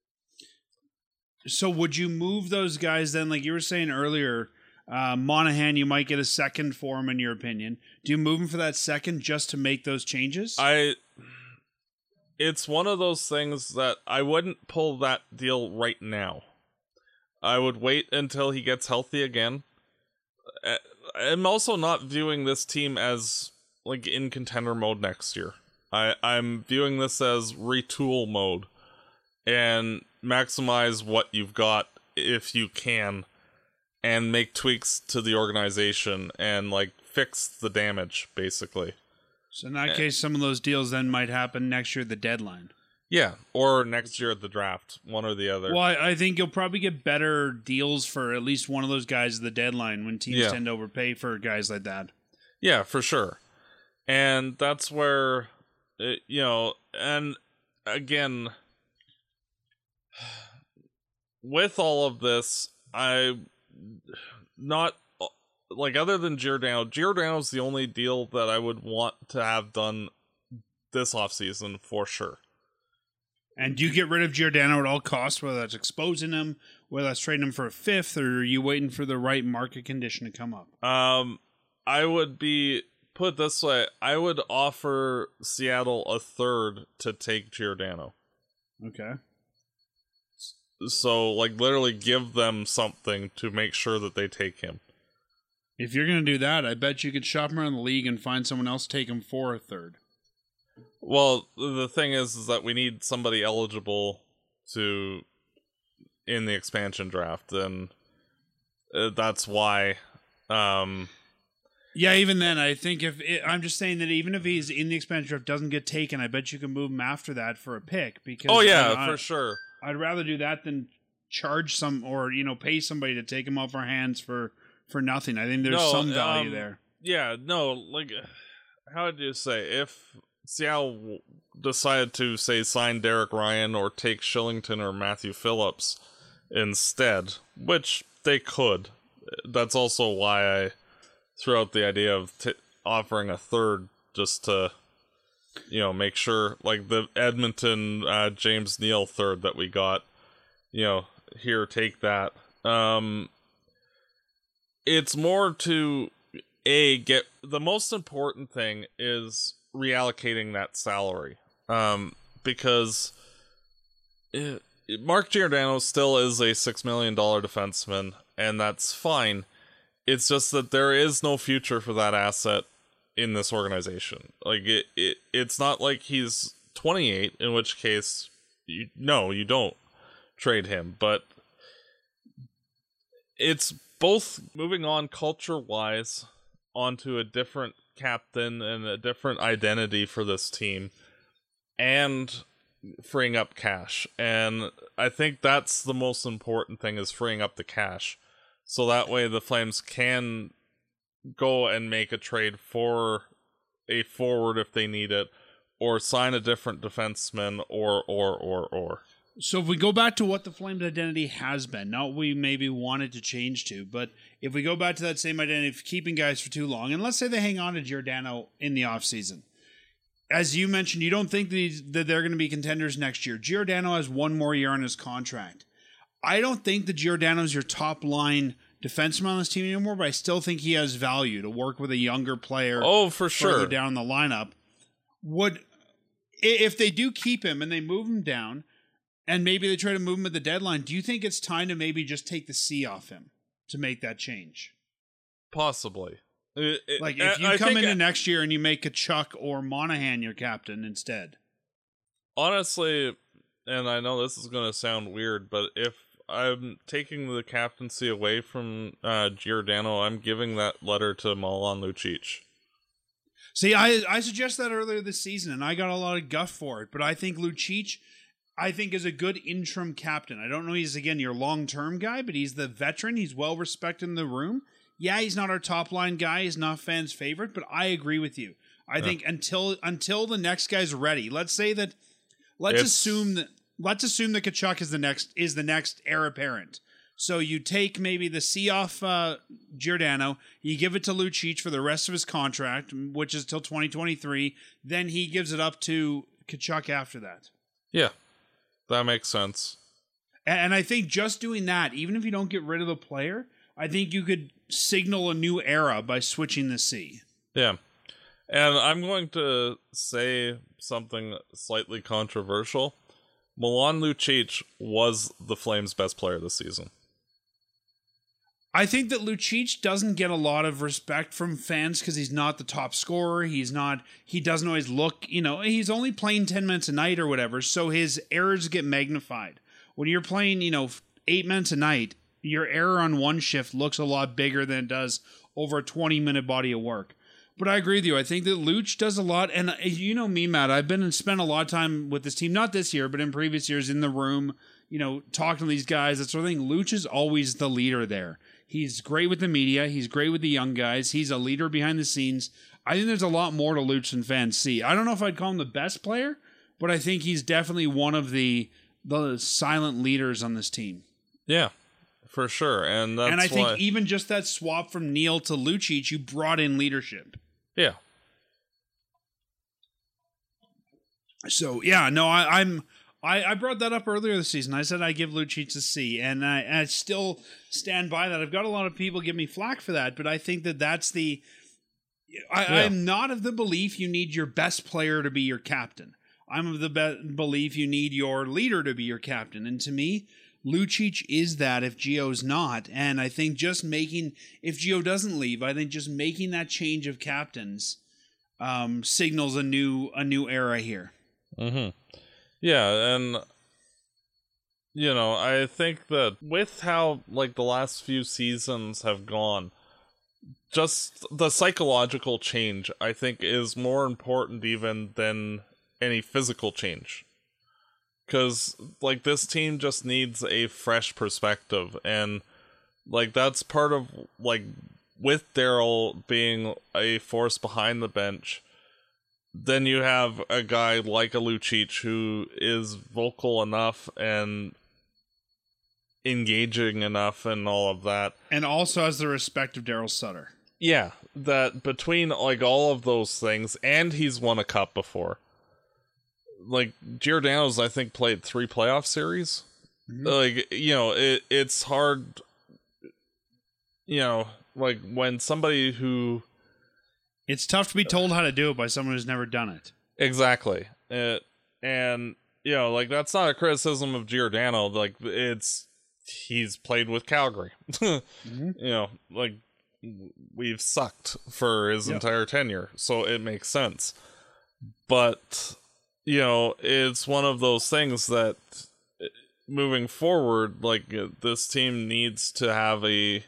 So would you move those guys then, like you were saying earlier, uh, Monahan, you might get a second for him in your opinion. Do you move him for that second just to make those changes? I... It's one of those things that I wouldn't pull that deal right now. I would wait until he gets healthy again. I'm also not viewing this team as like in contender mode next year. I, I'm viewing this as retool mode and maximize what you've got if you can and make tweaks to the organization and like fix the damage basically. So in that case, some of those deals then might happen next year at the deadline. Yeah, or next year at the draft, one or the other. Well, I, I think you'll probably get better deals for at least one of those guys at the deadline when teams yeah. tend to overpay for guys like that. Yeah, for sure. And that's where, it, you know, and again, with all of this, I not like other than Giordano. Giordano's the only deal that I would want to have done this offseason for sure. And do you get rid of Giordano at all costs, whether that's exposing him, whether that's trading him for a fifth, or are you waiting for the right market condition to come up? Um, I would be, put it this way, I would offer Seattle a third to take Giordano. Okay. So, like, literally give them something to make sure that they take him. If you're going to do that, I bet you could shop around the league and find someone else to take him for a third. Well, the thing is, is that we need somebody eligible to in the expansion draft, and uh, that's why. Um, yeah, even then, I think if it, I'm just saying that even if he's in the expansion draft, doesn't get taken, I bet you can move him after that for a pick. Because oh yeah, I, for sure. I'd rather do that than charge some or you know pay somebody to take him off our hands for for nothing. I think there's no, some value um, there. Yeah, no, like how would you say if Seattle decided to, say, sign Derek Ryan or take Shillington or Matthew Phillips instead, which they could. That's also why I threw out the idea of t- offering a third just to, you know, make sure, like the Edmonton uh, James Neal third that we got, you know, here, take that. Um, it's more to, A, get, the most important thing is reallocating that salary, um, because it, it, Mark Giordano still is a six million dollars defenseman, and that's fine. It's just that there is no future for that asset in this organization. Like it, it it's not like he's twenty-eight, in which case you no, you don't trade him, but it's both moving on culture-wise onto a different captain and a different identity for this team, and freeing up cash. And I think that's the most important thing, is freeing up the cash, so that way the Flames can go and make a trade for a forward if they need it, or sign a different defenseman, or or or or So if we go back to what the Flames' identity has been, not what we maybe wanted to change to, but if we go back to that same identity of keeping guys for too long, and let's say they hang on to Giordano in the offseason. As you mentioned, you don't think that, he's, that they're going to be contenders next year. Giordano has one more year on his contract. I don't think that Giordano's your top-line defenseman on this team anymore, but I still think he has value to work with a younger player. Oh, for sure. Further down the lineup. Would, if they do keep him and they move him down, and maybe they try to move him at the deadline, do you think it's time to maybe just take the C off him to make that change? Possibly. It, it, like, if you I come into I, next year and you make Kachuk or Monahan your captain instead. Honestly, and I know this is going to sound weird, but if I'm taking the captaincy away from uh, Giordano, I'm giving that letter to Milan Lucic. See, I I suggested that earlier this season, and I got a lot of guff for it, but I think Lucic, I think, is a good interim captain. I don't know he's, again, your long-term guy, but he's the veteran. He's well-respected in the room. Yeah, he's not our top-line guy. He's not fans' favorite, but I agree with you. I yeah. think until until the next guy's ready, let's say that, let's it's, assume that let's assume that Kachuk is the next is the next heir apparent. So you take maybe the C off uh, Giordano, you give it to Lucic for the rest of his contract, which is till twenty twenty-three. Then he gives it up to Kachuk after that. Yeah. That makes sense. And I think just doing that, even if you don't get rid of the player, I think you could signal a new era by switching the C. Yeah. And I'm going to say something slightly controversial. Milan Lucic was the Flames' best player this season. I think that Lucic doesn't get a lot of respect from fans because he's not the top scorer. He's not, he doesn't always look, you know, he's only playing ten minutes a night or whatever, so his errors get magnified. When you're playing, you know, eight minutes a night, your error on one shift looks a lot bigger than it does over a twenty-minute body of work. But I agree with you. I think that Luch does a lot, and you know me, Matt, I've been and spent a lot of time with this team, not this year, but in previous years in the room, you know, talking to these guys, that sort of thing. Luch is always the leader there. He's great with the media. He's great with the young guys. He's a leader behind the scenes. I think there's a lot more to Luch than fans see. I don't know if I'd call him the best player, but I think he's definitely one of the the silent leaders on this team. Yeah, for sure. And that's and I think why... even just that swap from Neil to Lucic, you brought in leadership. Yeah. So, yeah, no, I, I'm... I, I brought that up earlier this season. I said I give Lucic a C, and I, I still stand by that. I've got a lot of people give me flack for that, but I think that that's the... I, yeah. I'm not of the belief you need your best player to be your captain. I'm of the be- belief you need your leader to be your captain, and to me, Lucic is that if Gio's not, and I think just making... If Gio doesn't leave, I think just making that change of captains um, signals a new a new era here. Mm-hmm. Yeah, and, you know, I think that with how, like, the last few seasons have gone, just the psychological change, I think, is more important even than any physical change. Because, like, this team just needs a fresh perspective, and, like, that's part of, like, with Daryl being a force behind the bench, then you have a guy like a Lucic who is vocal enough and engaging enough and all of that. And also has the respect of Daryl Sutter. Yeah, that between like all of those things, and he's won a cup before. Like, Giordano's, I think, played three playoff series. Mm-hmm. Like, you know, it it's hard, you know, like when somebody who... It's tough to be told how to do it by someone who's never done it. Exactly. It, and, you know, like, that's not a criticism of Giordano. Like, it's, he's played with Calgary. Mm-hmm. You know, like, we've sucked for his Yep. entire tenure, so it makes sense. But, you know, it's one of those things that moving forward, like, this team needs to have a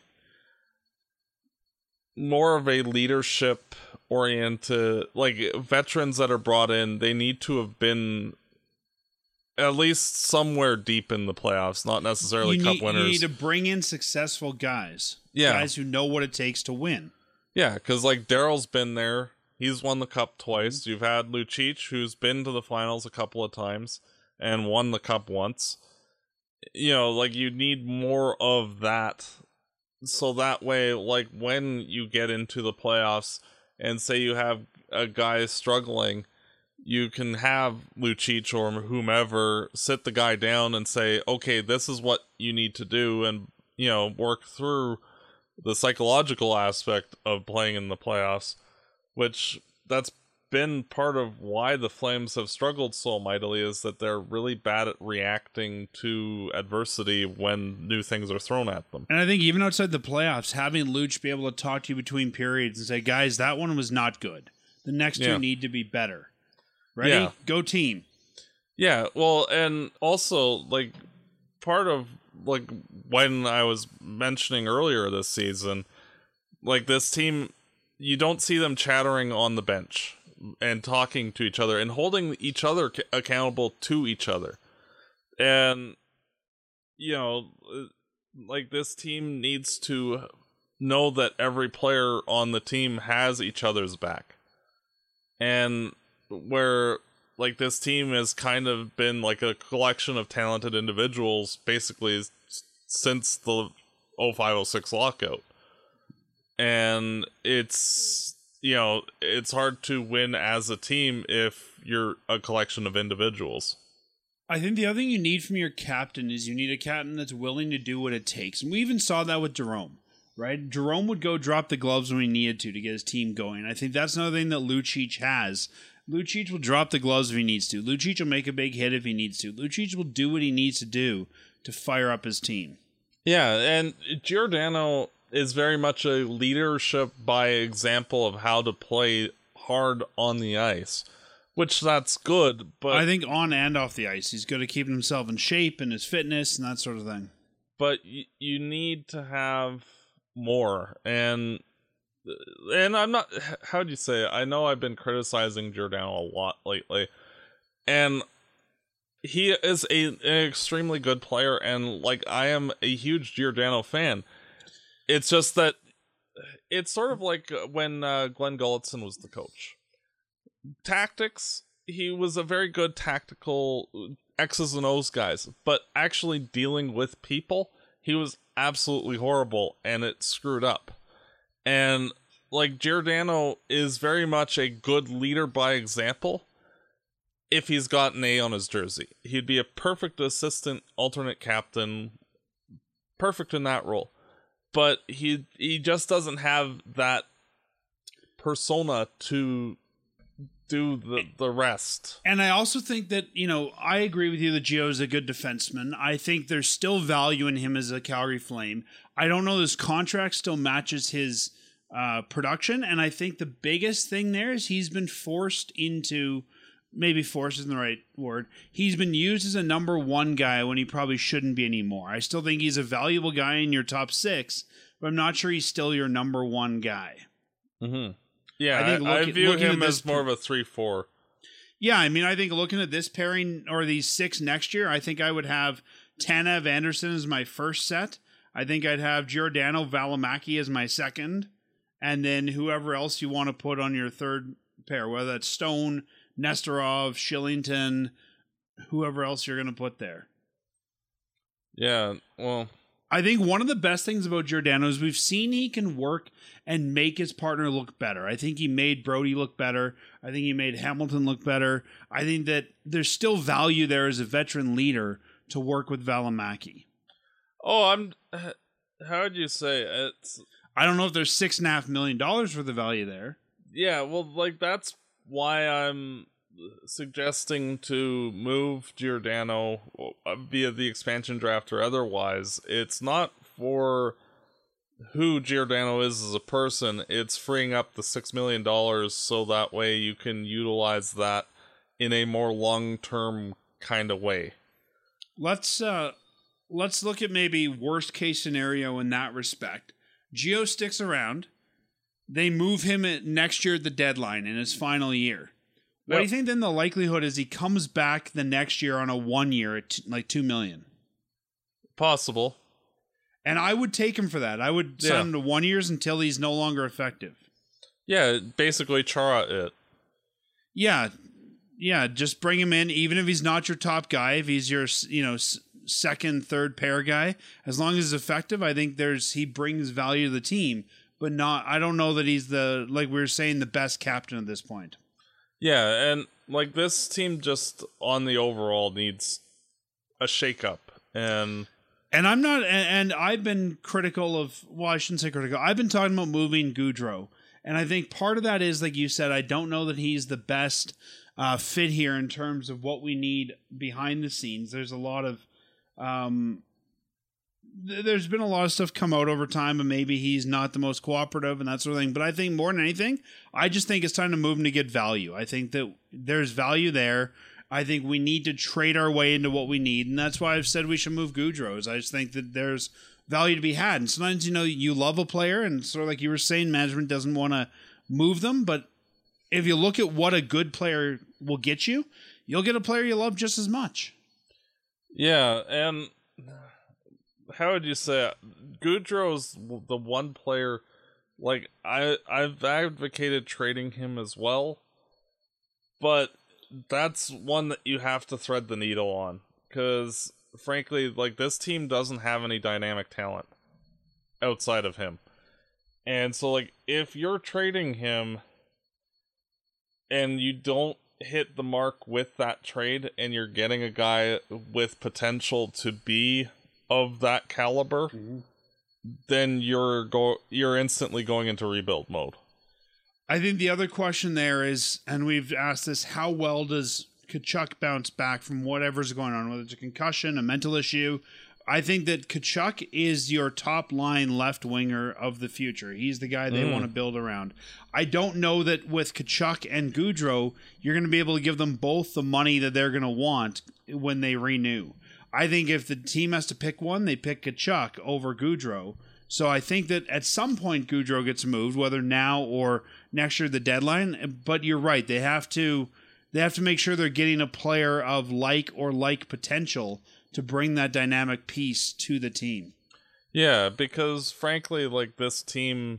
more of a leadership oriented, like, veterans that are brought in, they need to have been at least somewhere deep in the playoffs, not necessarily you cup need, winners. You need to bring in successful guys. Yeah. Guys who know what it takes to win. Yeah, because, like, Daryl's been there. He's won the cup twice. You've had Lucic, who's been to the finals a couple of times and won the cup once. You know, like, you need more of that. So that way, like, when you get into the playoffs and say you have a guy struggling, you can have Lucic or whomever sit the guy down and say, okay, this is what you need to do, and, you know, work through the psychological aspect of playing in the playoffs, which that's been part of why the Flames have struggled so mightily, is that they're really bad at reacting to adversity when new things are thrown at them. And I think even outside the playoffs, having Luch be able to talk to you between periods and say, guys, that one was not good. The next Yeah. two need to be better. Ready? Yeah. Go team. Yeah, well, and also, like, part of, like, when I was mentioning earlier this season, like, this team, you don't see them chattering on the bench and talking to each other and holding each other c- accountable to each other. And, you know, like, this team needs to know that every player on the team has each other's back. And where, like, this team has kind of been like a collection of talented individuals basically s- since the oh five oh six lockout. And it's, you know, it's hard to win as a team if you're a collection of individuals. I think the other thing you need from your captain is you need a captain that's willing to do what it takes. And we even saw that with Jerome, right? Jerome would go drop the gloves when he needed to to get his team going. I think that's another thing that Lucic has. Lucic will drop the gloves if he needs to. Lucic will make a big hit if he needs to. Lucic will do what he needs to do to fire up his team. Yeah, and Giordano is very much a leadership by example of how to play hard on the ice, which that's good, but I think on and off the ice, he's good at keeping himself in shape and his fitness and that sort of thing. but y- you need to have more. And and I'm not, how do you say it? I know I've been criticizing Giordano a lot lately, and he is a, an extremely good player, and, like, I am a huge Giordano fan. It's just that it's sort of like when uh, Glenn Gulletson was the coach. Tactics, he was a very good tactical X's and O's guys, but actually dealing with people, he was absolutely horrible, and it screwed up. And, like, Giordano is very much a good leader by example if he's got an A on his jersey. He'd be a perfect assistant, alternate captain, perfect in that role. But he he just doesn't have that persona to do the, the rest. And I also think that, you know, I agree with you that Gio is a good defenseman. I think there's still value in him as a Calgary Flame. I don't know, his contract still matches his uh, production. And I think the biggest thing there is he's been forced into, maybe forced isn't the right word, he's been used as a number one guy when he probably shouldn't be anymore. I still think he's a valuable guy in your top six, but I'm not sure he's still your number one guy. Mm-hmm. Yeah, I think I, look- I view looking him at as this- more of a three four. Yeah, I mean, I think looking at this pairing or these six next year, I think I would have Tanev Anderson as my first set. I think I'd have Giordano Valimaki as my second, and then whoever else you want to put on your third pair, whether that's Stone, Nestorov, Shillington, whoever else you're going to put there. Yeah, well, I think one of the best things about Giordano is we've seen he can work and make his partner look better. I think he made Brody look better. I think he made Hamilton look better. I think that there's still value there as a veteran leader to work with Valimaki. oh, I'm. How would you say it's? I don't know if there's six and a half million dollars for the value there. Yeah, well, like, that's why I'm suggesting to move Giordano via the expansion draft or otherwise. It's not for who Giordano is as a person, it's freeing up the six million dollars so that way you can utilize that in a more long-term kind of way. Let's uh, let's look at maybe worst case scenario in that respect. Gio sticks around. They move him at next year at the deadline in his final year. What Yep. do you think then the likelihood is he comes back the next year on a one year at t- like two million? Possible. And I would take him for that. I would sign Yeah. him to one years until he's no longer effective. Yeah, basically Chara it. Yeah, yeah. Just bring him in, even if he's not your top guy. If he's your, you know, s- second, third pair guy, as long as he's effective, I think there's he brings value to the team. But not, I don't know that he's the, like we were saying, the best captain at this point. Yeah, and like this team just on the overall needs a shakeup. And And I'm not, and, and I've been critical of, well, I shouldn't say critical. I've been talking about moving Goudreau. And I think part of that is, like you said, I don't know that he's the best uh, fit here in terms of what we need behind the scenes. There's a lot of, um, th- there's been a lot of stuff come out over time, and maybe he's not the most cooperative and that sort of thing. But I think more than anything, I just think it's time to move him to get value. I think that there's value there. I think we need to trade our way into what we need, and that's why I've said we should move Goudreau. I just think that there's value to be had. And sometimes, you know, you love a player, and sort of like you were saying, management doesn't want to move them. But if you look at what a good player will get you, you'll get a player you love just as much. yeah, and how would you say it? Goudreau's the one player, like, I, I've advocated trading him as well, but that's one that you have to thread the needle on, because frankly, like, this team doesn't have any dynamic talent outside of him. And so, like, if you're trading him and you don't hit the mark with that trade and you're getting a guy with potential to be of that caliber, mm-hmm. then you're go you're instantly going into rebuild mode. I think the other question there is, and we've asked this, how well does Tkachuk bounce back from whatever's going on, whether it's a concussion, a mental issue? I think that Tkachuk is your top line left winger of the future. He's the guy they mm. want to build around. I don't know that with Tkachuk and Goudreau, you're going to be able to give them both the money that they're going to want when they renew. I think if the team has to pick one, they pick Tkachuk over Goudreau. So I think that at some point Goudreau gets moved, whether now or next year, the deadline. But you're right; they have to they have to make sure they're getting a player of like or like potential to bring that dynamic piece to the team. Yeah, because frankly, like, this team,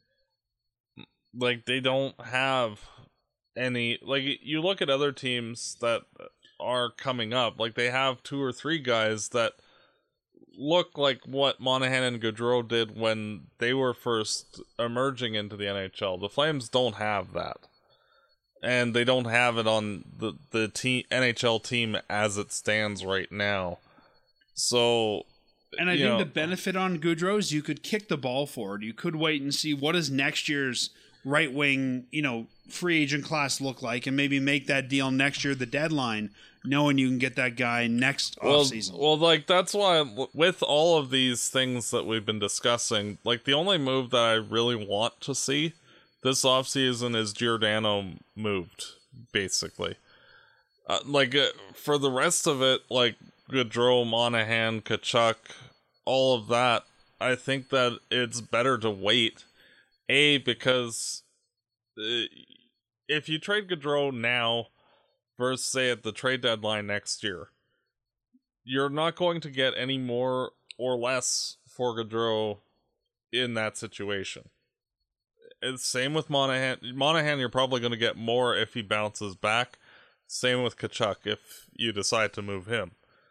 like, they don't have any. Like, you look at other teams that are coming up, like, they have two or three guys that look like what Monahan and Gaudreau did when they were first emerging into the N H L. The Flames don't have that, and they don't have it on the the team N H L team as it stands right now. So, and I think know, the benefit on Gaudreau is you could kick the ball forward. You could wait and see what does next year's right wing, you know, free agent class look like, and maybe make that deal next year, the deadline, knowing you can get that guy next well, offseason. Well, like, that's why with all of these things that we've been discussing, like, the only move that I really want to see this offseason is Giordano moved, basically. Uh, like, uh, for the rest of it, like, Gaudreau, Monahan, Tkachuk, all of that, I think that it's better to wait. A, because uh, if you trade Gaudreau now versus, say, at the trade deadline next year, you're not going to get any more or less for Gaudreau in that situation. It's same with Monahan. Monahan, you're probably going to get more if he bounces back. Same with Tkachuk if you decide to move him.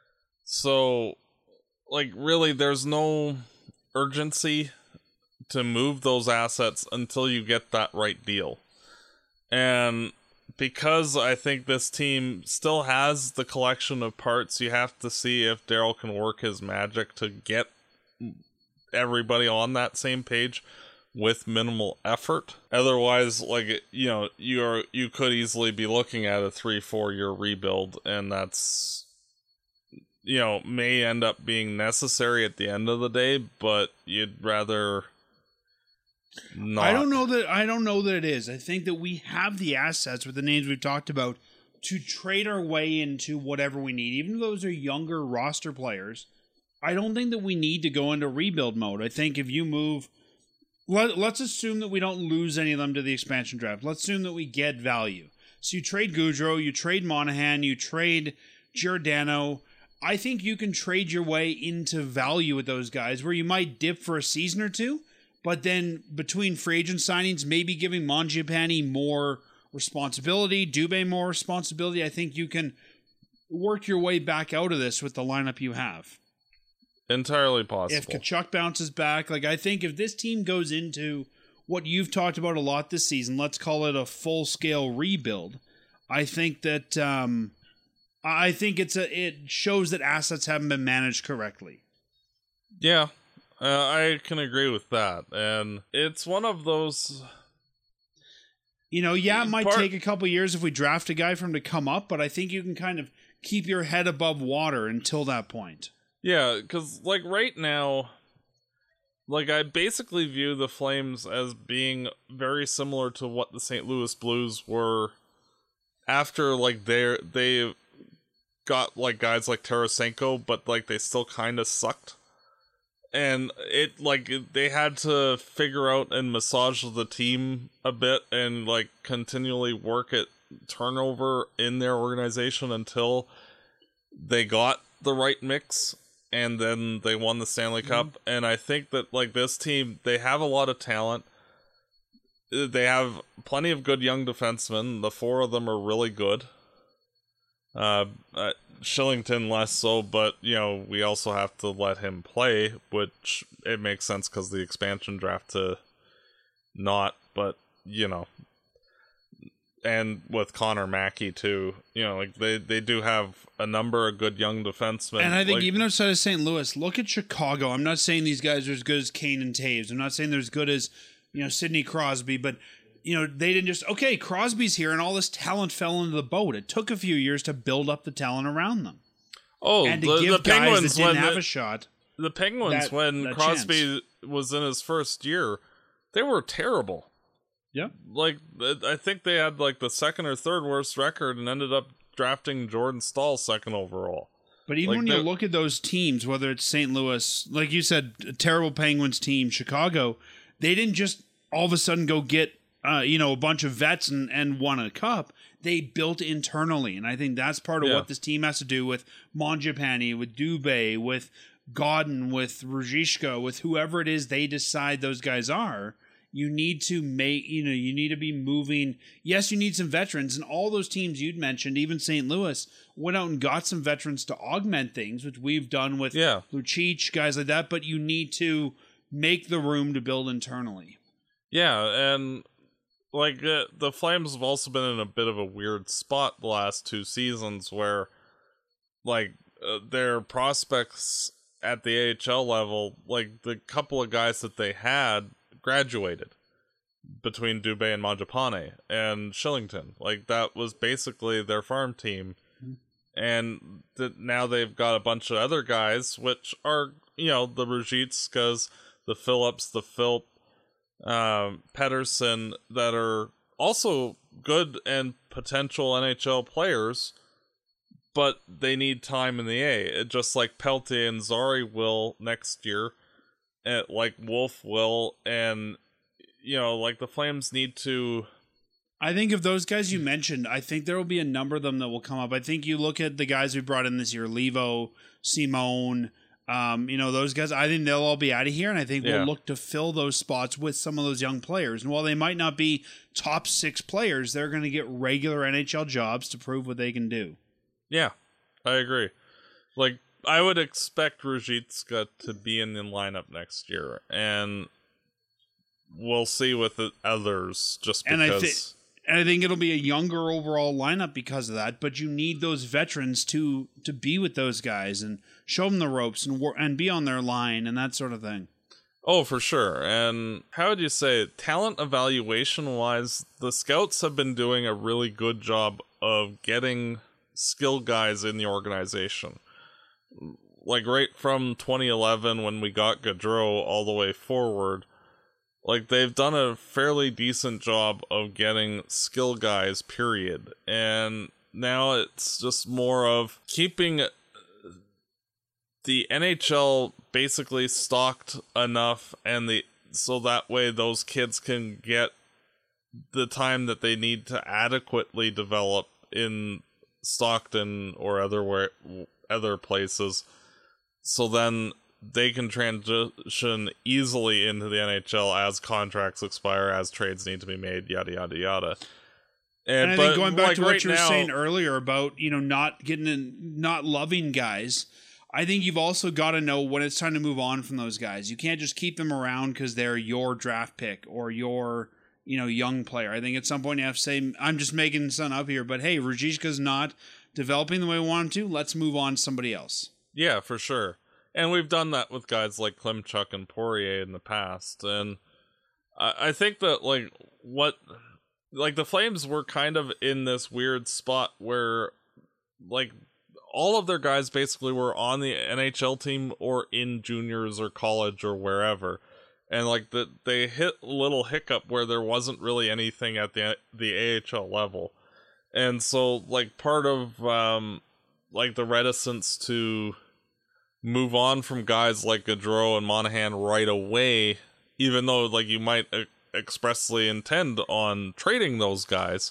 So, like, really, there's no urgency to move those assets until you get that right deal. And because I think this team still has the collection of parts, you have to see if Daryl can work his magic to get everybody on that same page with minimal effort. Otherwise, like, you know, you are you could easily be looking at a three, four year rebuild, and that's, you know, may end up being necessary at the end of the day, but you'd rather not. I don't know that I don't know that it is. I think that we have the assets with the names we've talked about to trade our way into whatever we need. Even though those are younger roster players, I don't think that we need to go into rebuild mode. I think if you move, let, let's assume that we don't lose any of them to the expansion draft. Let's assume that we get value. So you trade Gaudreau, you trade Monahan, you trade Giordano. I think you can trade your way into value with those guys where you might dip for a season or two, but then between free agent signings, maybe giving Mangiapane more responsibility, Dubé more responsibility. I think you can work your way back out of this with the lineup you have. Entirely possible. If Tkachuk bounces back, like I think if this team goes into what you've talked about a lot this season, let's call it a full-scale rebuild, I think that um, I think it's a it shows that assets haven't been managed correctly. Yeah, uh, I can agree with that, and it's one of those. You know, yeah, it might Part- take a couple years if we draft a guy for him to come up, but I think you can kind of keep your head above water until that point. Yeah, because, like, right now, like, I basically view the Flames as being very similar to what the Saint Louis Blues were after, like, they they got, like, guys like Tarasenko, but, like, they still kind of sucked. And it, like, they had to figure out and massage the team a bit and, like, continually work at turnover in their organization until they got the right mix. And then they won the Stanley Cup. Mm-hmm. And I think that, like, this team, they have a lot of talent. They have plenty of good young defensemen. The four of them are really good. Uh, uh, Shillington less so, but, you know, we also have to let him play, which it makes sense because the expansion draft to not, but, you know. And with Connor Mackey, too, you know, like, they, they do have a number of good young defensemen. And I think like, even outside of Saint Louis, look at Chicago. I'm not saying these guys are as good as Kane and Taves. I'm not saying they're as good as, you know, Sidney Crosby, but, you know, they didn't just, okay, Crosby's here and all this talent fell into the boat. It took a few years to build up the talent around them. Oh, and to the, give the guys Penguins that didn't when have the, a shot. The Penguins, that, when that Crosby chance. was in his first year, they were terrible. Yeah. Like, I think they had, like, the second or third worst record and ended up drafting Jordan Staal second overall. But even like when you look at those teams, whether it's Saint Louis, like you said, a terrible Penguins team, Chicago, they didn't just all of a sudden go get, uh, you know, a bunch of vets and, and won a cup. They built internally. And I think that's part of yeah. what this team has to do with Mangiapane, with Dubé, with Godin, with Ruzicka, with whoever it is they decide those guys are. You need to make, you know, you need to be moving. Yes, you need some veterans, and all those teams you'd mentioned, even Saint Louis, went out and got some veterans to augment things, which we've done with yeah. Lucic, guys like that, but you need to make the room to build internally. Yeah, and, like, uh, the Flames have also been in a bit of a weird spot the last two seasons where, like, uh, their prospects at the A H L level, like, the couple of guys that they had graduated between Dubé and Mangiapane and Shillington. Like, that was basically their farm team. Mm-hmm. And th- now they've got a bunch of other guys, which are, you know, the Ruzickas, the Phillips, the Philp, um, Pedersen, that are also good and potential N H L players, but they need time in the A. It, just like Peltier and Zari will next year. And, like, Wolf will, and, you know, like, the Flames need to... I think of those guys you mentioned, I think there will be a number of them that will come up. I think you look at the guys we brought in this year, Levo, Simone, um, you know, those guys, I think they'll all be out of here, and I think yeah. we'll look to fill those spots with some of those young players. And while they might not be top six players, they're going to get regular N H L jobs to prove what they can do. Yeah, I agree. Like, I would expect Ruzicka to be in the lineup next year, and we'll see with the others just because. And I, th- and I think it'll be a younger overall lineup because of that, but you need those veterans to to be with those guys and show them the ropes and wor- and be on their line and that sort of thing. Oh, for sure. And how would you say, talent evaluation-wise, the scouts have been doing a really good job of getting skilled guys in the organization. Like, right from twenty eleven when we got Gaudreau all the way forward, Like, they've done a fairly decent job of getting skill guys, period. And now it's just more of keeping the N H L basically stocked enough, and the so that way those kids can get the time that they need to adequately develop in Stockton or other where, other places. So then they can transition easily into the N H L as contracts expire, as trades need to be made, yada, yada, yada. And And, I but, think going back like, to what right you were now, saying earlier about, you know, not getting in, not loving guys, I think you've also got to know when it's time to move on from those guys. You can't just keep them around because they're your draft pick or your, you know, young player. I think at some point you have to say, I'm just making something up here, but hey, Ruzicka's not developing the way we want him to. Let's move on to somebody else. Yeah, for sure. And we've done that with guys like Klimchuk and Poirier in the past. And I, I think that, like, what, like, the Flames were kind of in this weird spot where, like, all of their guys basically were on the N H L team or in juniors or college or wherever. And, like, the, they hit a little hiccup where there wasn't really anything at the the A H L level. And so, like, part of, um, like, the reticence to move on from guys like Gaudreau and Monahan right away, even though, like, you might uh, expressly intend on trading those guys,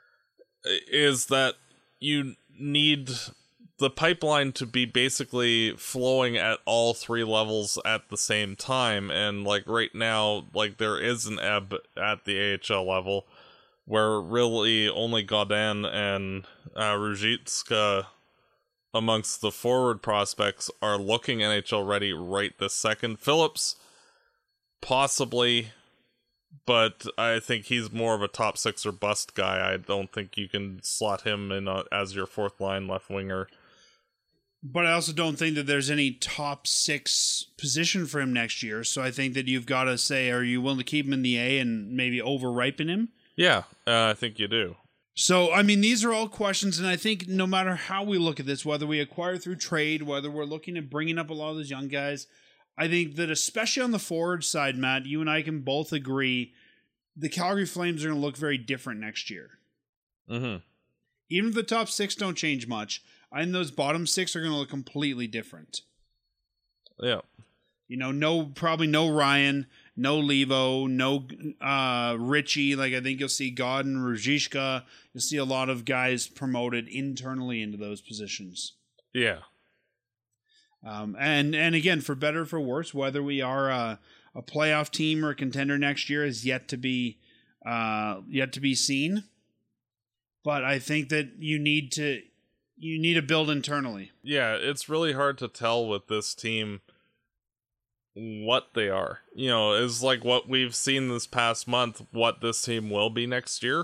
is that you need the pipeline to be basically flowing at all three levels at the same time. And, like, right now, like, there is an ebb at the A H L level where really only Gaudin and uh, Ruzicka amongst the forward prospects are looking N H L ready right this second. Phillips, possibly, but I think he's more of a top six or bust guy. I don't think you can slot him in uh, as your fourth line left winger. But I also don't think that there's any top six position for him next year. So I think that you've got to say, are you willing to keep him in the A and maybe over ripen him? Yeah, uh, I think you do. So, I mean, these are all questions, and I think no matter how we look at this, whether we acquire through trade, whether we're looking at bringing up a lot of those young guys, I think that especially on the forward side, Matt, you and I can both agree the Calgary Flames are going to look very different next year. Mm-hmm. Even if the top six don't change much, I think those bottom six are going to look completely different. Yeah. You know, no, probably no Ryan, no Levo, no uh, Richie. Like, I think you'll see Godin, Ruzicka. You'll see a lot of guys promoted internally into those positions. Yeah. Um, and, and again, for better or for worse, whether we are a, a playoff team or a contender next year is yet to be uh, yet to be seen. But I think that you need to you need to build internally. Yeah, it's really hard to tell with this team what they are. You know, is like what we've seen this past month, what this team will be next year.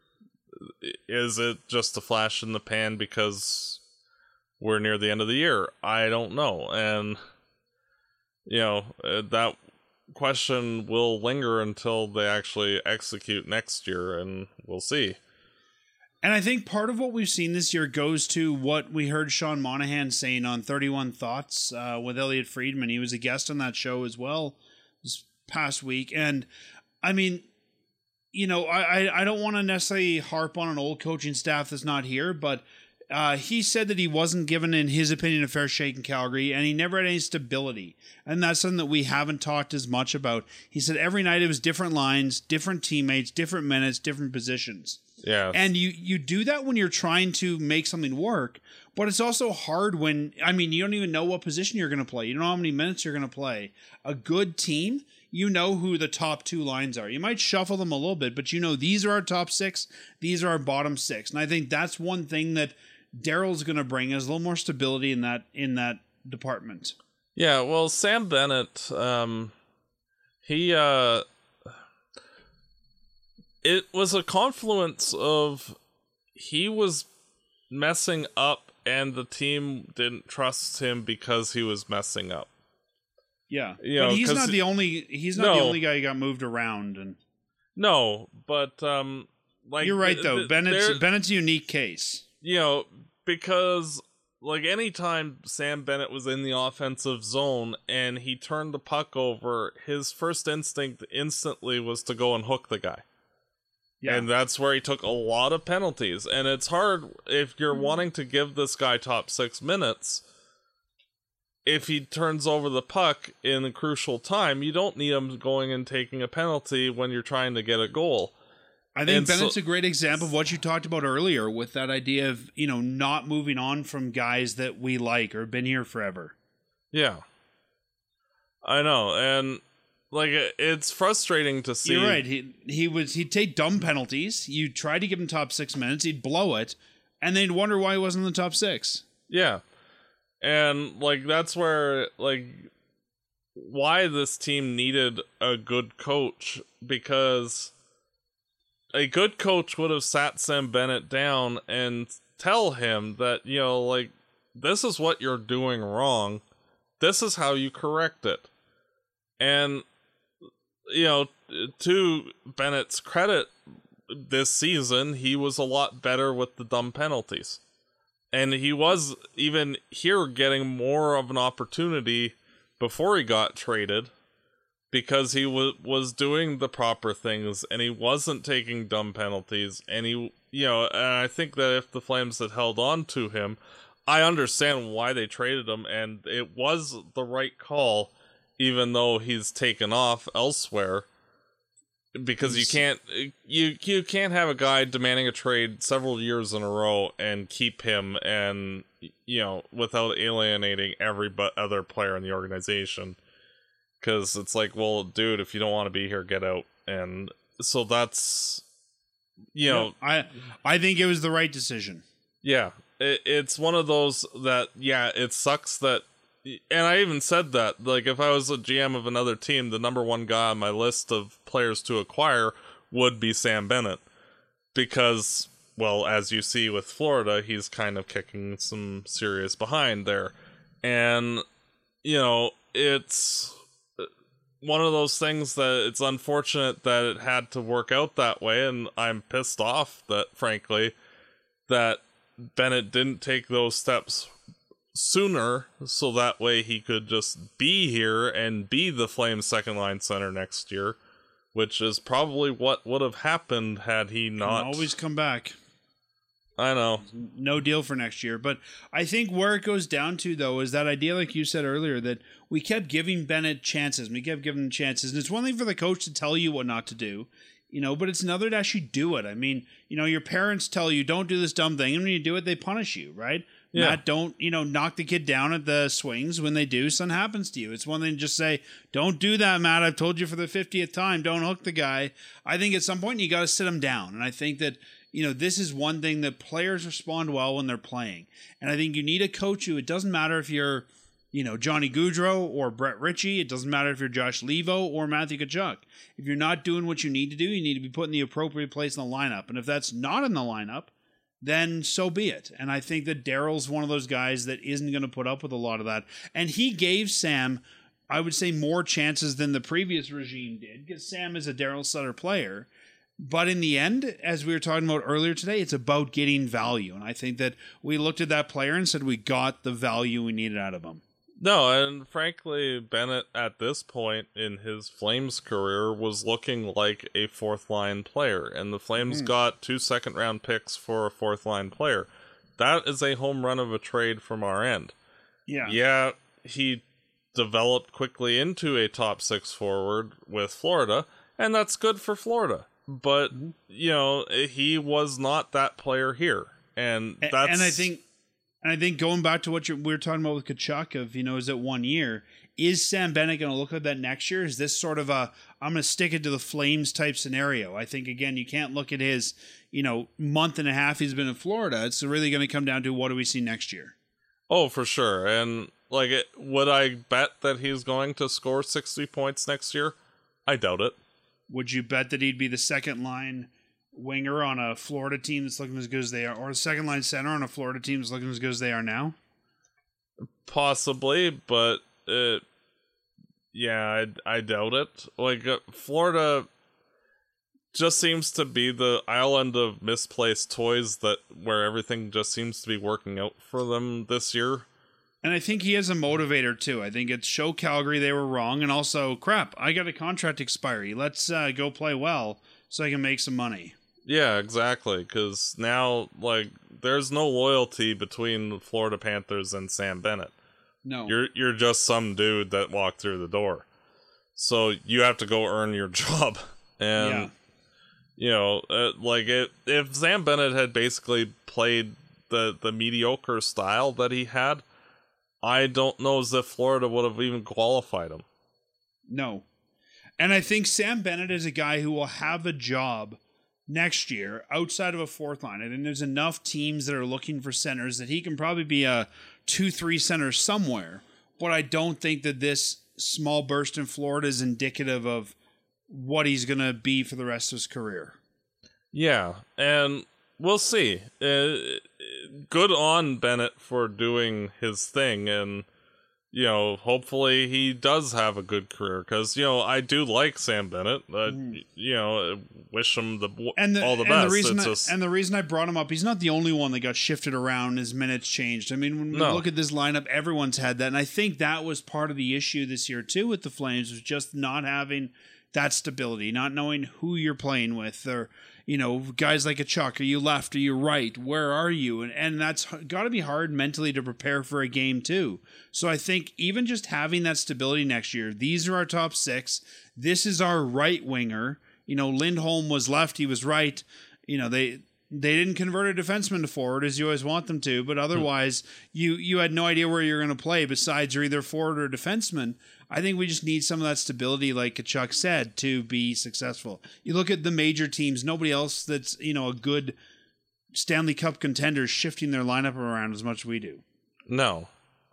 Is it just a flash in the pan because we're near the end of the year? I don't know. And, you know, that question will linger until they actually execute next year, and we'll see. And I think part of what we've seen this year goes to what we heard Sean Monahan saying on thirty-one Thoughts uh, with Elliot Friedman. He was a guest on that show as well this past week. And, I mean, you know, I, I don't want to necessarily harp on an old coaching staff that's not here, but uh, he said that he wasn't given, in his opinion, a fair shake in Calgary, and he never had any stability. And that's something that we haven't talked as much about. He said every night it was different lines, different teammates, different minutes, different positions. Yeah. And you, you do that when you're trying to make something work, but it's also hard when, I mean, you don't even know what position you're going to play. You don't know how many minutes you're going to play. A good team, you know who the top two lines are. You might shuffle them a little bit, but you know these are our top six, these are our bottom six. And I think that's one thing that Daryl's going to bring is a little more stability in that in that department. Yeah, well, Sam Bennett, um, he, uh, it was a confluence of he was messing up and the team didn't trust him because he was messing up. Yeah, you but know, he's not the only he's not no, the only guy who got moved around. And no, but um, like you're right though, th- Bennett's there, Bennett's a unique case. You know, because like anytime Sam Bennett was in the offensive zone and he turned the puck over, his first instinct instantly was to go and hook the guy. Yeah. And that's where he took a lot of penalties. And it's hard if you're mm-hmm. wanting to give this guy top six minutes. If he turns over the puck in a crucial time, you don't need him going and taking a penalty when you're trying to get a goal. I think and Bennett's so, a great example of what you talked about earlier with that idea of, you know, not moving on from guys that we like or have been here forever. Yeah. I know. And, like, it's frustrating to see. You're right. He, he was, he'd take dumb penalties. You try to give him top six minutes. He'd blow it. And they'd wonder why he wasn't in the top six. Yeah. And, like, that's where, like, why this team needed a good coach, because a good coach would have sat Sam Bennett down and tell him that, you know, like, this is what you're doing wrong. This is how you correct it. And, you know, to Bennett's credit, this season, he was a lot better with the dumb penalties. And he was even here getting more of an opportunity before he got traded, because he w- was doing the proper things and he wasn't taking dumb penalties. And he, you know, and I think that if the Flames had held on to him, I understand why they traded him, and it was the right call, even though he's taken off elsewhere. Because you can't you you can't have a guy demanding a trade several years in a row and keep him, and, you know, without alienating every but other player in the organization. Because it's like, well, dude, if you don't want to be here, get out. And so that's, you know, yeah, I I think it was the right decision. Yeah, it, it's one of those that, yeah, it sucks that. And I even said that, like, if I was a G M of another team, the number one guy on my list of players to acquire would be Sam Bennett. Because, well, as you see with Florida, he's kind of kicking some serious behind there. And, you know, it's one of those things that it's unfortunate that it had to work out that way. And I'm pissed off that, frankly, that Bennett didn't take those steps sooner, so that way he could just be here and be the Flames second line center next year, which is probably what would have happened had he not. Can always come back. I know. No deal for next year. But I think where it goes down to, though, is that idea, like you said earlier, that we kept giving Bennett chances. We kept giving him chances. And it's one thing for the coach to tell you what not to do, you know, but it's another to actually do it. I mean, you know, your parents tell you, don't do this dumb thing. And when you do it, they punish you, right? Yeah. Matt, don't, you know, knock the kid down at the swings. When they do, something happens to you. It's one thing to just say, don't do that, Matt. I've told you for the fiftieth time, don't hook the guy. I think at some point you got to sit him down. And I think that, you know, this is one thing that players respond well when they're playing. And I think you need a coach who, it doesn't matter if you're, you know, Johnny Gaudreau or Brett Ritchie. It doesn't matter if you're Josh Levo or Matthew Tkachuk. If you're not doing what you need to do, you need to be put in the appropriate place in the lineup. And if that's not in the lineup, then so be it. And I think that Daryl's one of those guys that isn't going to put up with a lot of that. And he gave Sam, I would say, more chances than the previous regime did, because Sam is a Daryl Sutter player. But in the end, as we were talking about earlier today, it's about getting value. And I think that we looked at that player and said we got the value we needed out of him. No, and frankly, Bennett at this point in his Flames career was looking like a fourth line player, and the Flames mm. got two second round picks for a fourth line player. That is a home run of a trade from our end. Yeah. Yeah, he developed quickly into a top six forward with Florida, and that's good for Florida. But, mm-hmm. you know, he was not that player here. And that's... And I think... And I think going back to what you're, we were talking about with Tkachuk of, you know, is it one year? Is Sam Bennett going to look at that next year? Is this sort of a, I'm going to stick it to the Flames type scenario? I think, again, you can't look at his, you know, month and a half he's been in Florida. It's really going to come down to what do we see next year? Oh, for sure. And, like, it, would I bet that he's going to score sixty points next year? I doubt it. Would you bet that he'd be the second line winger on a Florida team that's looking as good as they are, or a second line center on a Florida team that's looking as good as they are now? Possibly, but uh, yeah, I, I doubt it. Like uh, Florida, just seems to be the island of misplaced toys that where everything just seems to be working out for them this year. And I think he is a motivator too. I think it's show Calgary they were wrong, and also, crap, I got a contract expiry. Let's uh, go play well so I can make some money. Yeah, exactly. Because now, like, there's no loyalty between the Florida Panthers and Sam Bennett. No, You're you're just some dude that walked through the door. So you have to go earn your job. And, yeah. you know, uh, like, it, if Sam Bennett had basically played the, the mediocre style that he had, I don't know as if Florida would have even qualified him. No. And I think Sam Bennett is a guy who will have a job next year outside of a fourth line. I think there's enough teams that are looking for centers that he can probably be a two three center somewhere. But I don't think that this small burst in Florida is indicative of what he's going to be for the rest of his career. Yeah, and we'll see. Uh, good on Bennett for doing his thing, and, you know, hopefully he does have a good career, because, you know, I do like Sam Bennett. Uh, mm. You know, wish him the, and the all the and best. The reason it's I, just... And the reason I brought him up, he's not the only one that got shifted around, his minutes changed. I mean, when we no. look at this lineup, everyone's had that, and I think that was part of the issue this year, too, with the Flames, was just not having that stability, not knowing who you're playing with, or, you know, guys like a Chuck, are you left, are you right, where are you? And and that's got to be hard mentally to prepare for a game too. So I think even just having that stability next year, these are our top six, this is our right winger, you know, Lindholm was left, he was right, you know, they they didn't convert a defenseman to forward as you always want them to, but otherwise hmm. you you had no idea where you're going to play besides you're either forward or defenseman. I think we just need some of that stability, like Kachuk said, to be successful. You look at the major teams, nobody else that's, you know, a good Stanley Cup contender shifting their lineup around as much as we do. No.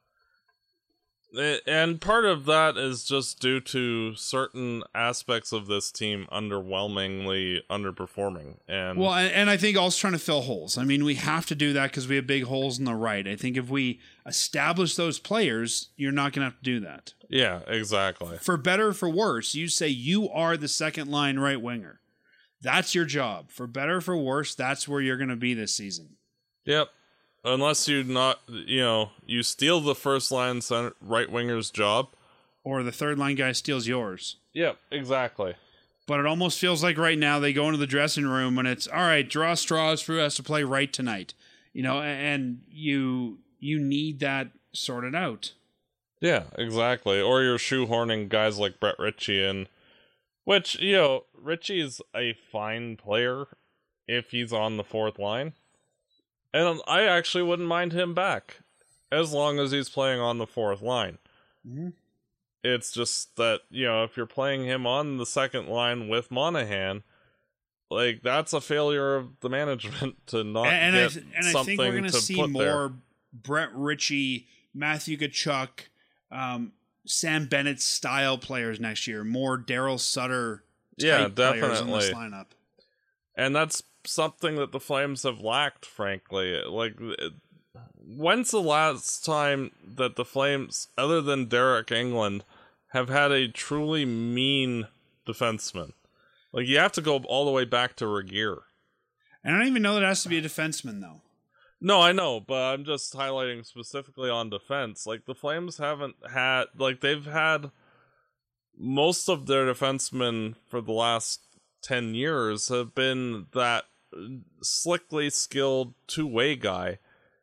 And part of that is just due to certain aspects of this team underwhelmingly underperforming. And well, and I think also trying to fill holes. I mean, we have to do that because we have big holes in the right. I think if we establish those players, you're not going to have to do that. Yeah, exactly. For better or for worse, you say you are the second line right winger. That's your job. For better or for worse, that's where you're going to be this season. Yep. Unless you not, you know, you steal the first line center, right winger's job, or the third line guy steals yours. Yep, exactly. But it almost feels like right now they go into the dressing room and it's all right. Draw straws for who has to play right tonight, you know, and you you need that sorted out. Yeah, exactly. Or you're shoehorning guys like Brett Ritchie in, which, you know, Ritchie's a fine player if he's on the fourth line. And I actually wouldn't mind him back, as long as he's playing on the fourth line. Mm-hmm. It's just that, you know, if you're playing him on the second line with Monahan, like, that's a failure of the management to not and, get and I, and something I think we're going to see more there. Brett Ritchie, Matthew Tkachuk, um, Sam Bennett style players next year. More Daryl Sutter type yeah, players in this definitely. lineup. And that's something that the Flames have lacked, frankly. Like, when's the last time that the Flames, other than Derek England, have had a truly mean defenseman? Like, you have to go all the way back to Regier. And I don't even know that it has to be a defenseman, though. No, I know, but I'm just highlighting specifically on defense. Like, the Flames haven't had, like, they've had most of their defensemen for the last ten years have been that slickly skilled two-way guy,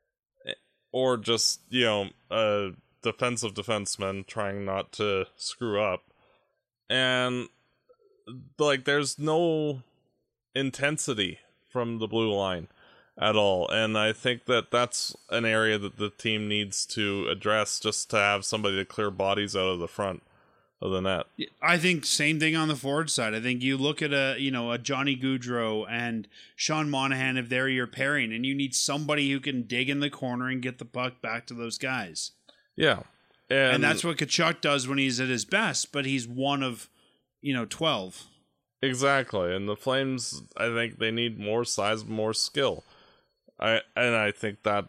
or just, you know, a defensive defenseman trying not to screw up. And, like, there's no intensity from the blue line at all, and I think that that's an area that the team needs to address, just to have somebody to clear bodies out of the front of the net. I think same thing on the forward side. I think you look at a, you know, a Johnny Gaudreau and Sean Monahan, if they're your pairing, and you need somebody who can dig in the corner and get the puck back to those guys. Yeah. And, and that's what Tkachuk does when he's at his best, but he's one of, you know, twelve. Exactly. And the Flames, I think they need more size, more skill. I and I think that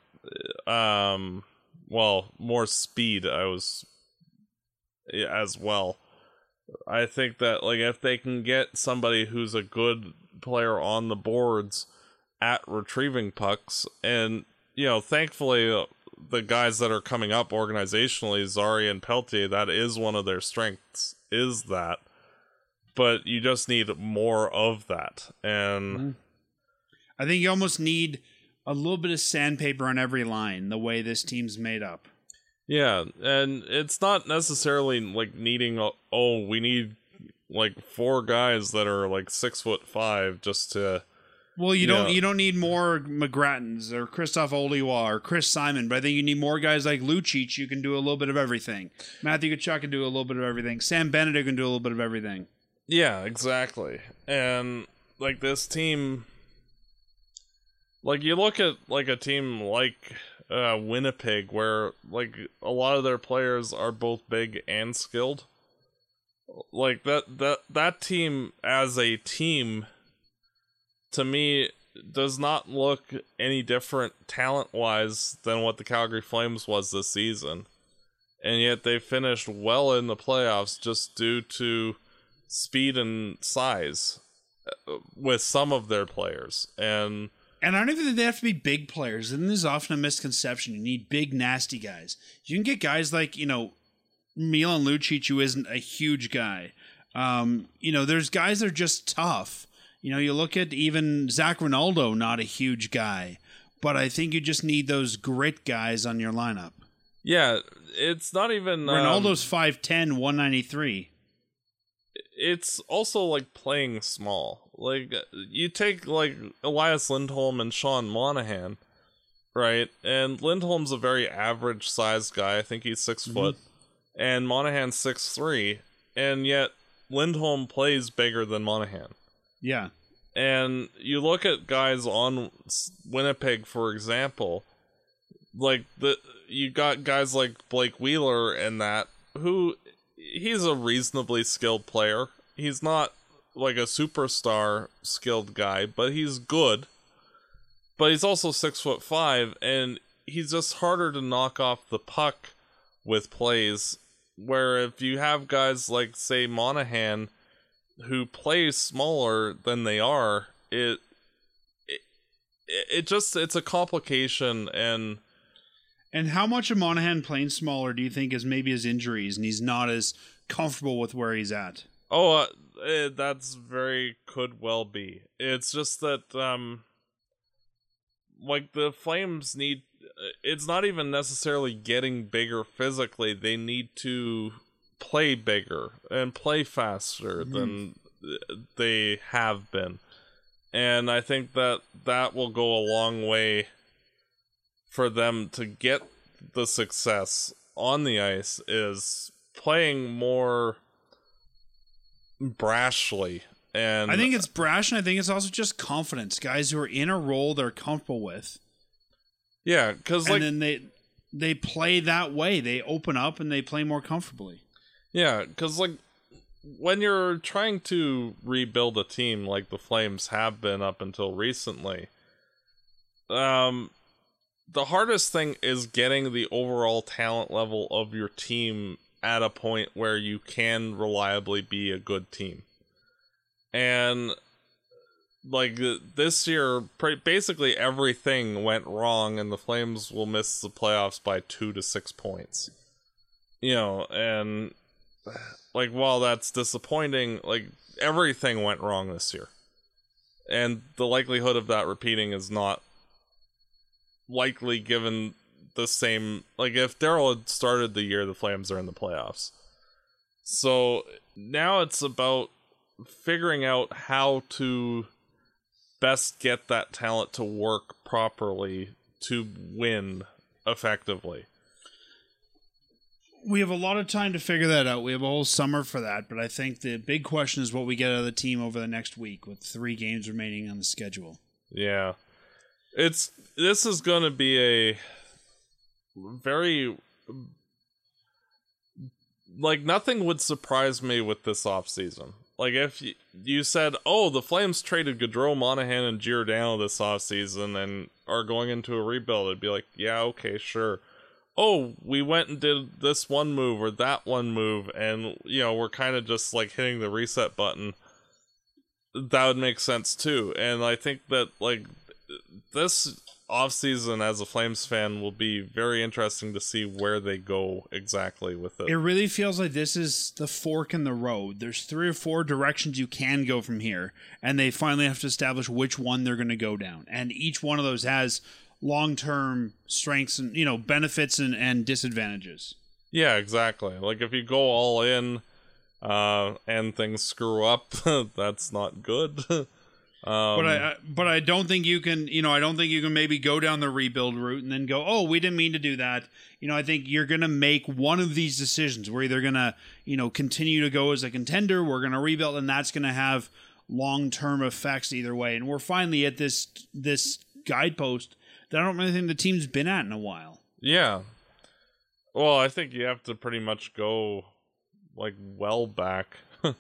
um well, more speed I was as well. I think that like if they can get somebody who's a good player on the boards at retrieving pucks, and you know, thankfully uh, the guys that are coming up organizationally, Zari and Peltier, that is one of their strengths, is that. But you just need more of that, and mm-hmm. I think you almost need a little bit of sandpaper on every line, the way this team's made up. Yeah, and it's not necessarily like needing, a, oh, we need like four guys that are like six foot five just to. Well, you yeah. don't you don't need more McGrattens or Christoph Oliwa or Chris Simon, but I think you need more guys like Lucic who can do a little bit of everything. Matthew Tkachuk can do a little bit of everything. Sam Bennett can do a little bit of everything. Yeah, exactly. And like this team, like you look at like a team like uh, Winnipeg, where like a lot of their players are both big and skilled. Like that that that team as a team, to me, does not look any different talent-wise than what the Calgary Flames was this season. And yet they finished well in the playoffs just due to speed and size with some of their players. And and I don't even think they have to be big players. And this is often a misconception. You need big, nasty guys. You can get guys like, you know, Milan Lucic, who isn't a huge guy. Um, you know, there's guys that are just tough. You know, you look at even Zach Ronaldo, not a huge guy. But I think you just need those grit guys on your lineup. Yeah, it's not even... Ronaldo's um, five ten, one ninety-three. It's also like playing small. Like you take like Elias Lindholm and Sean Monahan, right? And Lindholm's a very average sized guy. I think he's six mm-hmm. foot, and Monahan's six three, and yet Lindholm plays bigger than Monahan. Yeah. And you look at guys on Winnipeg, for example, like the you got guys like Blake Wheeler and that who. He's a reasonably skilled player. He's not like a superstar skilled guy, but he's good. But he's also six foot five, and he's just harder to knock off the puck with plays. Where if you have guys like, say, Monahan, who play smaller than they are, it it, it just it's a complication. And And how much of Monahan playing smaller do you think is maybe his injuries and he's not as comfortable with where he's at? Oh, uh, it, that's very could well be. It's just that, um, like the Flames need, it's not even necessarily getting bigger physically. They need to play bigger and play faster mm-hmm. than they have been. And I think that that will go a long way for them to get the success on the ice, is playing more brashly. And I think it's brash, and I think it's also just confidence. Guys who are in a role they're comfortable with. Yeah, because like, and then they they play that way. They open up and they play more comfortably. Yeah, because like when you're trying to rebuild a team like the Flames have been up until recently, um. the hardest thing is getting the overall talent level of your team at a point where you can reliably be a good team. And like this year, basically everything went wrong, and the Flames will miss the playoffs by two to six points. You know, and like while that's disappointing, like everything went wrong this year. And the likelihood of that repeating is not likely, given the same, like if Daryl had started the year, the Flames are in the playoffs. So now it's about figuring out how to best get that talent to work properly to win effectively. We have a lot of time to figure that out. We have a whole summer for that, but I think the big question is what we get out of the team over the next week with three games remaining on the schedule. Yeah. It's this is going to be a very, like, nothing would surprise me with this offseason. Like, if you, you said, oh, the Flames traded Gaudreau, Monahan, and Giordano this offseason and are going into a rebuild, I'd be like, yeah, okay, sure. oh, we went and did this one move or that one move, and, you know, we're kind of just, like, hitting the reset button, that would make sense, too. And I think that, like, this offseason as a Flames fan will be very interesting to see where they go exactly with it. It really feels like this is the fork in the road. There's three or four directions you can go from here, and they finally have to establish which one they're going to go down. And each one of those has long-term strengths and, you know, benefits and, and disadvantages. Yeah, exactly. Like, if you go all in uh, and things screw up, that's not good. Um, but I, I but I don't think you can, you know, I don't think you can maybe go down the rebuild route and then go, oh, we didn't mean to do that. You know, I think you're going to make one of these decisions. We're either going to, you know, continue to go as a contender, we're going to rebuild, and that's going to have long-term effects either way. And we're finally at this this guidepost that I don't really think the team's been at in a while. Yeah. Well, I think you have to pretty much go, like, well back.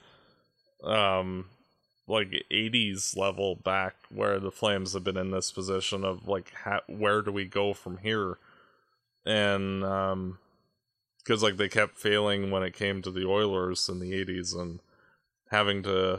um... like eighties level back where the Flames have been in this position of like ha- where do we go from here, and um because like they kept failing when it came to the Oilers in the eighties and having to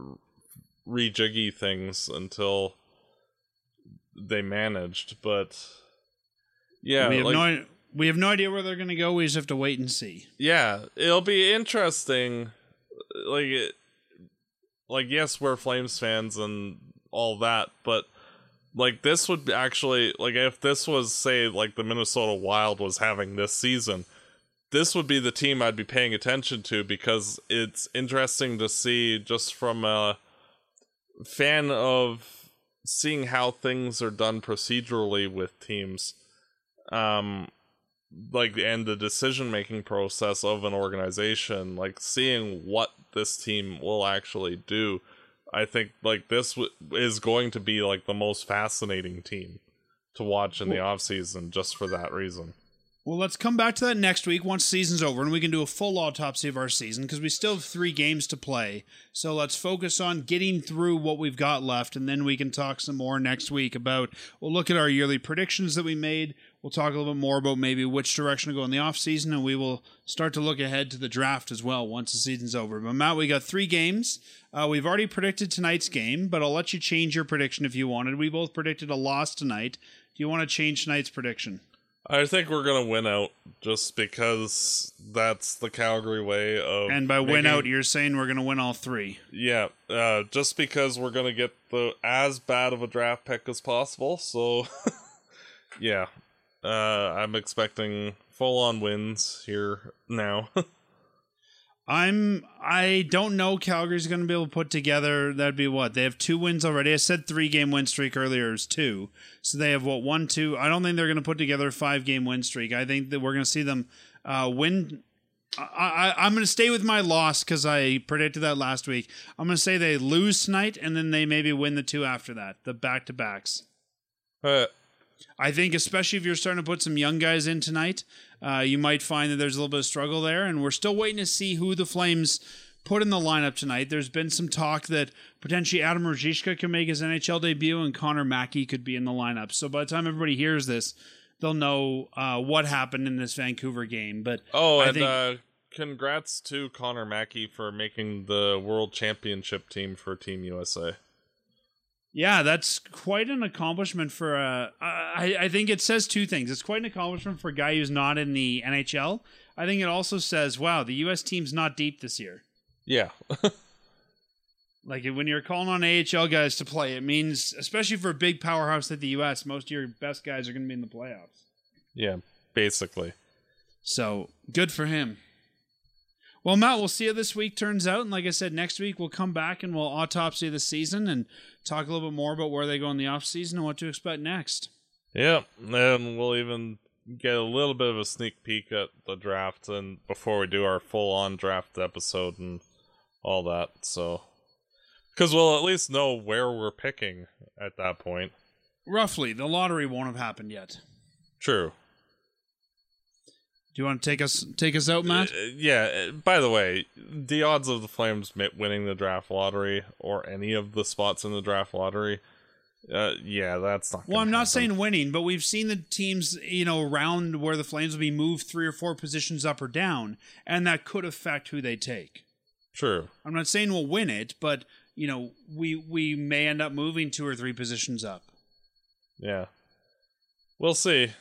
rejiggy things until they managed. But yeah, we have like, no we have no idea where they're going to go. We just have to wait and see. Yeah, it'll be interesting. Like it Like, yes, we're Flames fans and all that, but, like, this would actually, like, if this was, say, like, the Minnesota Wild was having this season, this would be the team I'd be paying attention to, because it's interesting to see, just from a fan of seeing how things are done procedurally with teams, um, like, and the decision-making process of an organization, like, seeing what this team will actually do. I think, like, this w- is going to be, like, the most fascinating team to watch in the offseason, just for that reason. Well, let's come back to that next week once the season's over, and we can do a full autopsy of our season, because we still have three games to play. So let's focus on getting through what we've got left, and then we can talk some more next week about, we'll look at our yearly predictions that we made. We'll talk a little bit more about maybe which direction to go in the offseason, and we will start to look ahead to the draft as well once the season's over. But Matt, we got three games. Uh, we've already predicted tonight's game, but I'll let you change your prediction if you wanted. We both predicted a loss tonight. Do you want to change tonight's prediction? I think we're going to win out, just because that's the Calgary way of... And by making, win out, you're saying we're going to win all three. Yeah, uh, just because we're going to get the as bad of a draft pick as possible, so... yeah. Uh, I'm expecting full-on wins here now. I'm. I don't know Calgary's going to be able to put together. That'd be what? They have two wins already. I said three-game win streak earlier. It was two. So they have, what, one, two? I don't think they're going to put together a five-game win streak. I think that we're going to see them uh, win. I, I, I'm going to stay with my loss because I predicted that last week. I'm going to say they lose tonight, and then they maybe win the two after that, the back-to-backs. Uh, I think especially if you're starting to put some young guys in tonight, uh, you might find that there's a little bit of struggle there, and we're still waiting to see who the Flames put in the lineup tonight. There's been some talk that potentially Adam Ruzicka can make his N H L debut and Connor Mackey could be in the lineup. So by the time everybody hears this, they'll know uh, what happened in this Vancouver game. But oh, I and think, uh, congrats to Connor Mackey for making the World Championship team for Team U S A. Yeah, that's quite an accomplishment for a... I, I think it says two things. It's quite an accomplishment for a guy who's not in the N H L. I think it also says, wow, the U S team's not deep this year. Yeah. Like, when you're calling on A H L guys to play, it means, especially for a big powerhouse like the U S, most of your best guys are going to be in the playoffs. Yeah, basically. So, good for him. Well, Matt, we'll see how this week turns out. And like I said, next week we'll come back and we'll autopsy the season and talk a little bit more about where they go in the offseason and what to expect next. Yeah, and we'll even get a little bit of a sneak peek at the draft and before we do our full-on draft episode and all that. So, because we'll at least know where we're picking at that point. Roughly. The lottery won't have happened yet. True. Do you want to take us take us out, Matt? Uh, yeah, by the way, the odds of the Flames winning the draft lottery or any of the spots in the draft lottery Uh, yeah, that's not. Well, I'm gonna not happen. saying winning, but we've seen the teams, you know, around where the Flames will be moved three or four positions up or down, and that could affect who they take. True. I'm not saying we'll win it, but you know, we we may end up moving two or three positions up. Yeah. We'll see.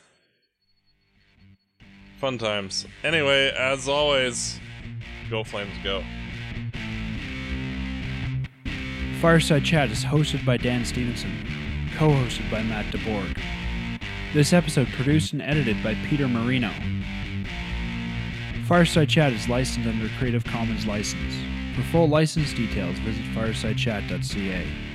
Fun times. Anyway, as always, go Flames, go. Fireside Chat is hosted by Dan Stevenson, co-hosted by Matt DeBorg. This episode produced and edited by Peter Marino. Fireside Chat is licensed under Creative Commons license. For full license details, visit fireside chat dot c a.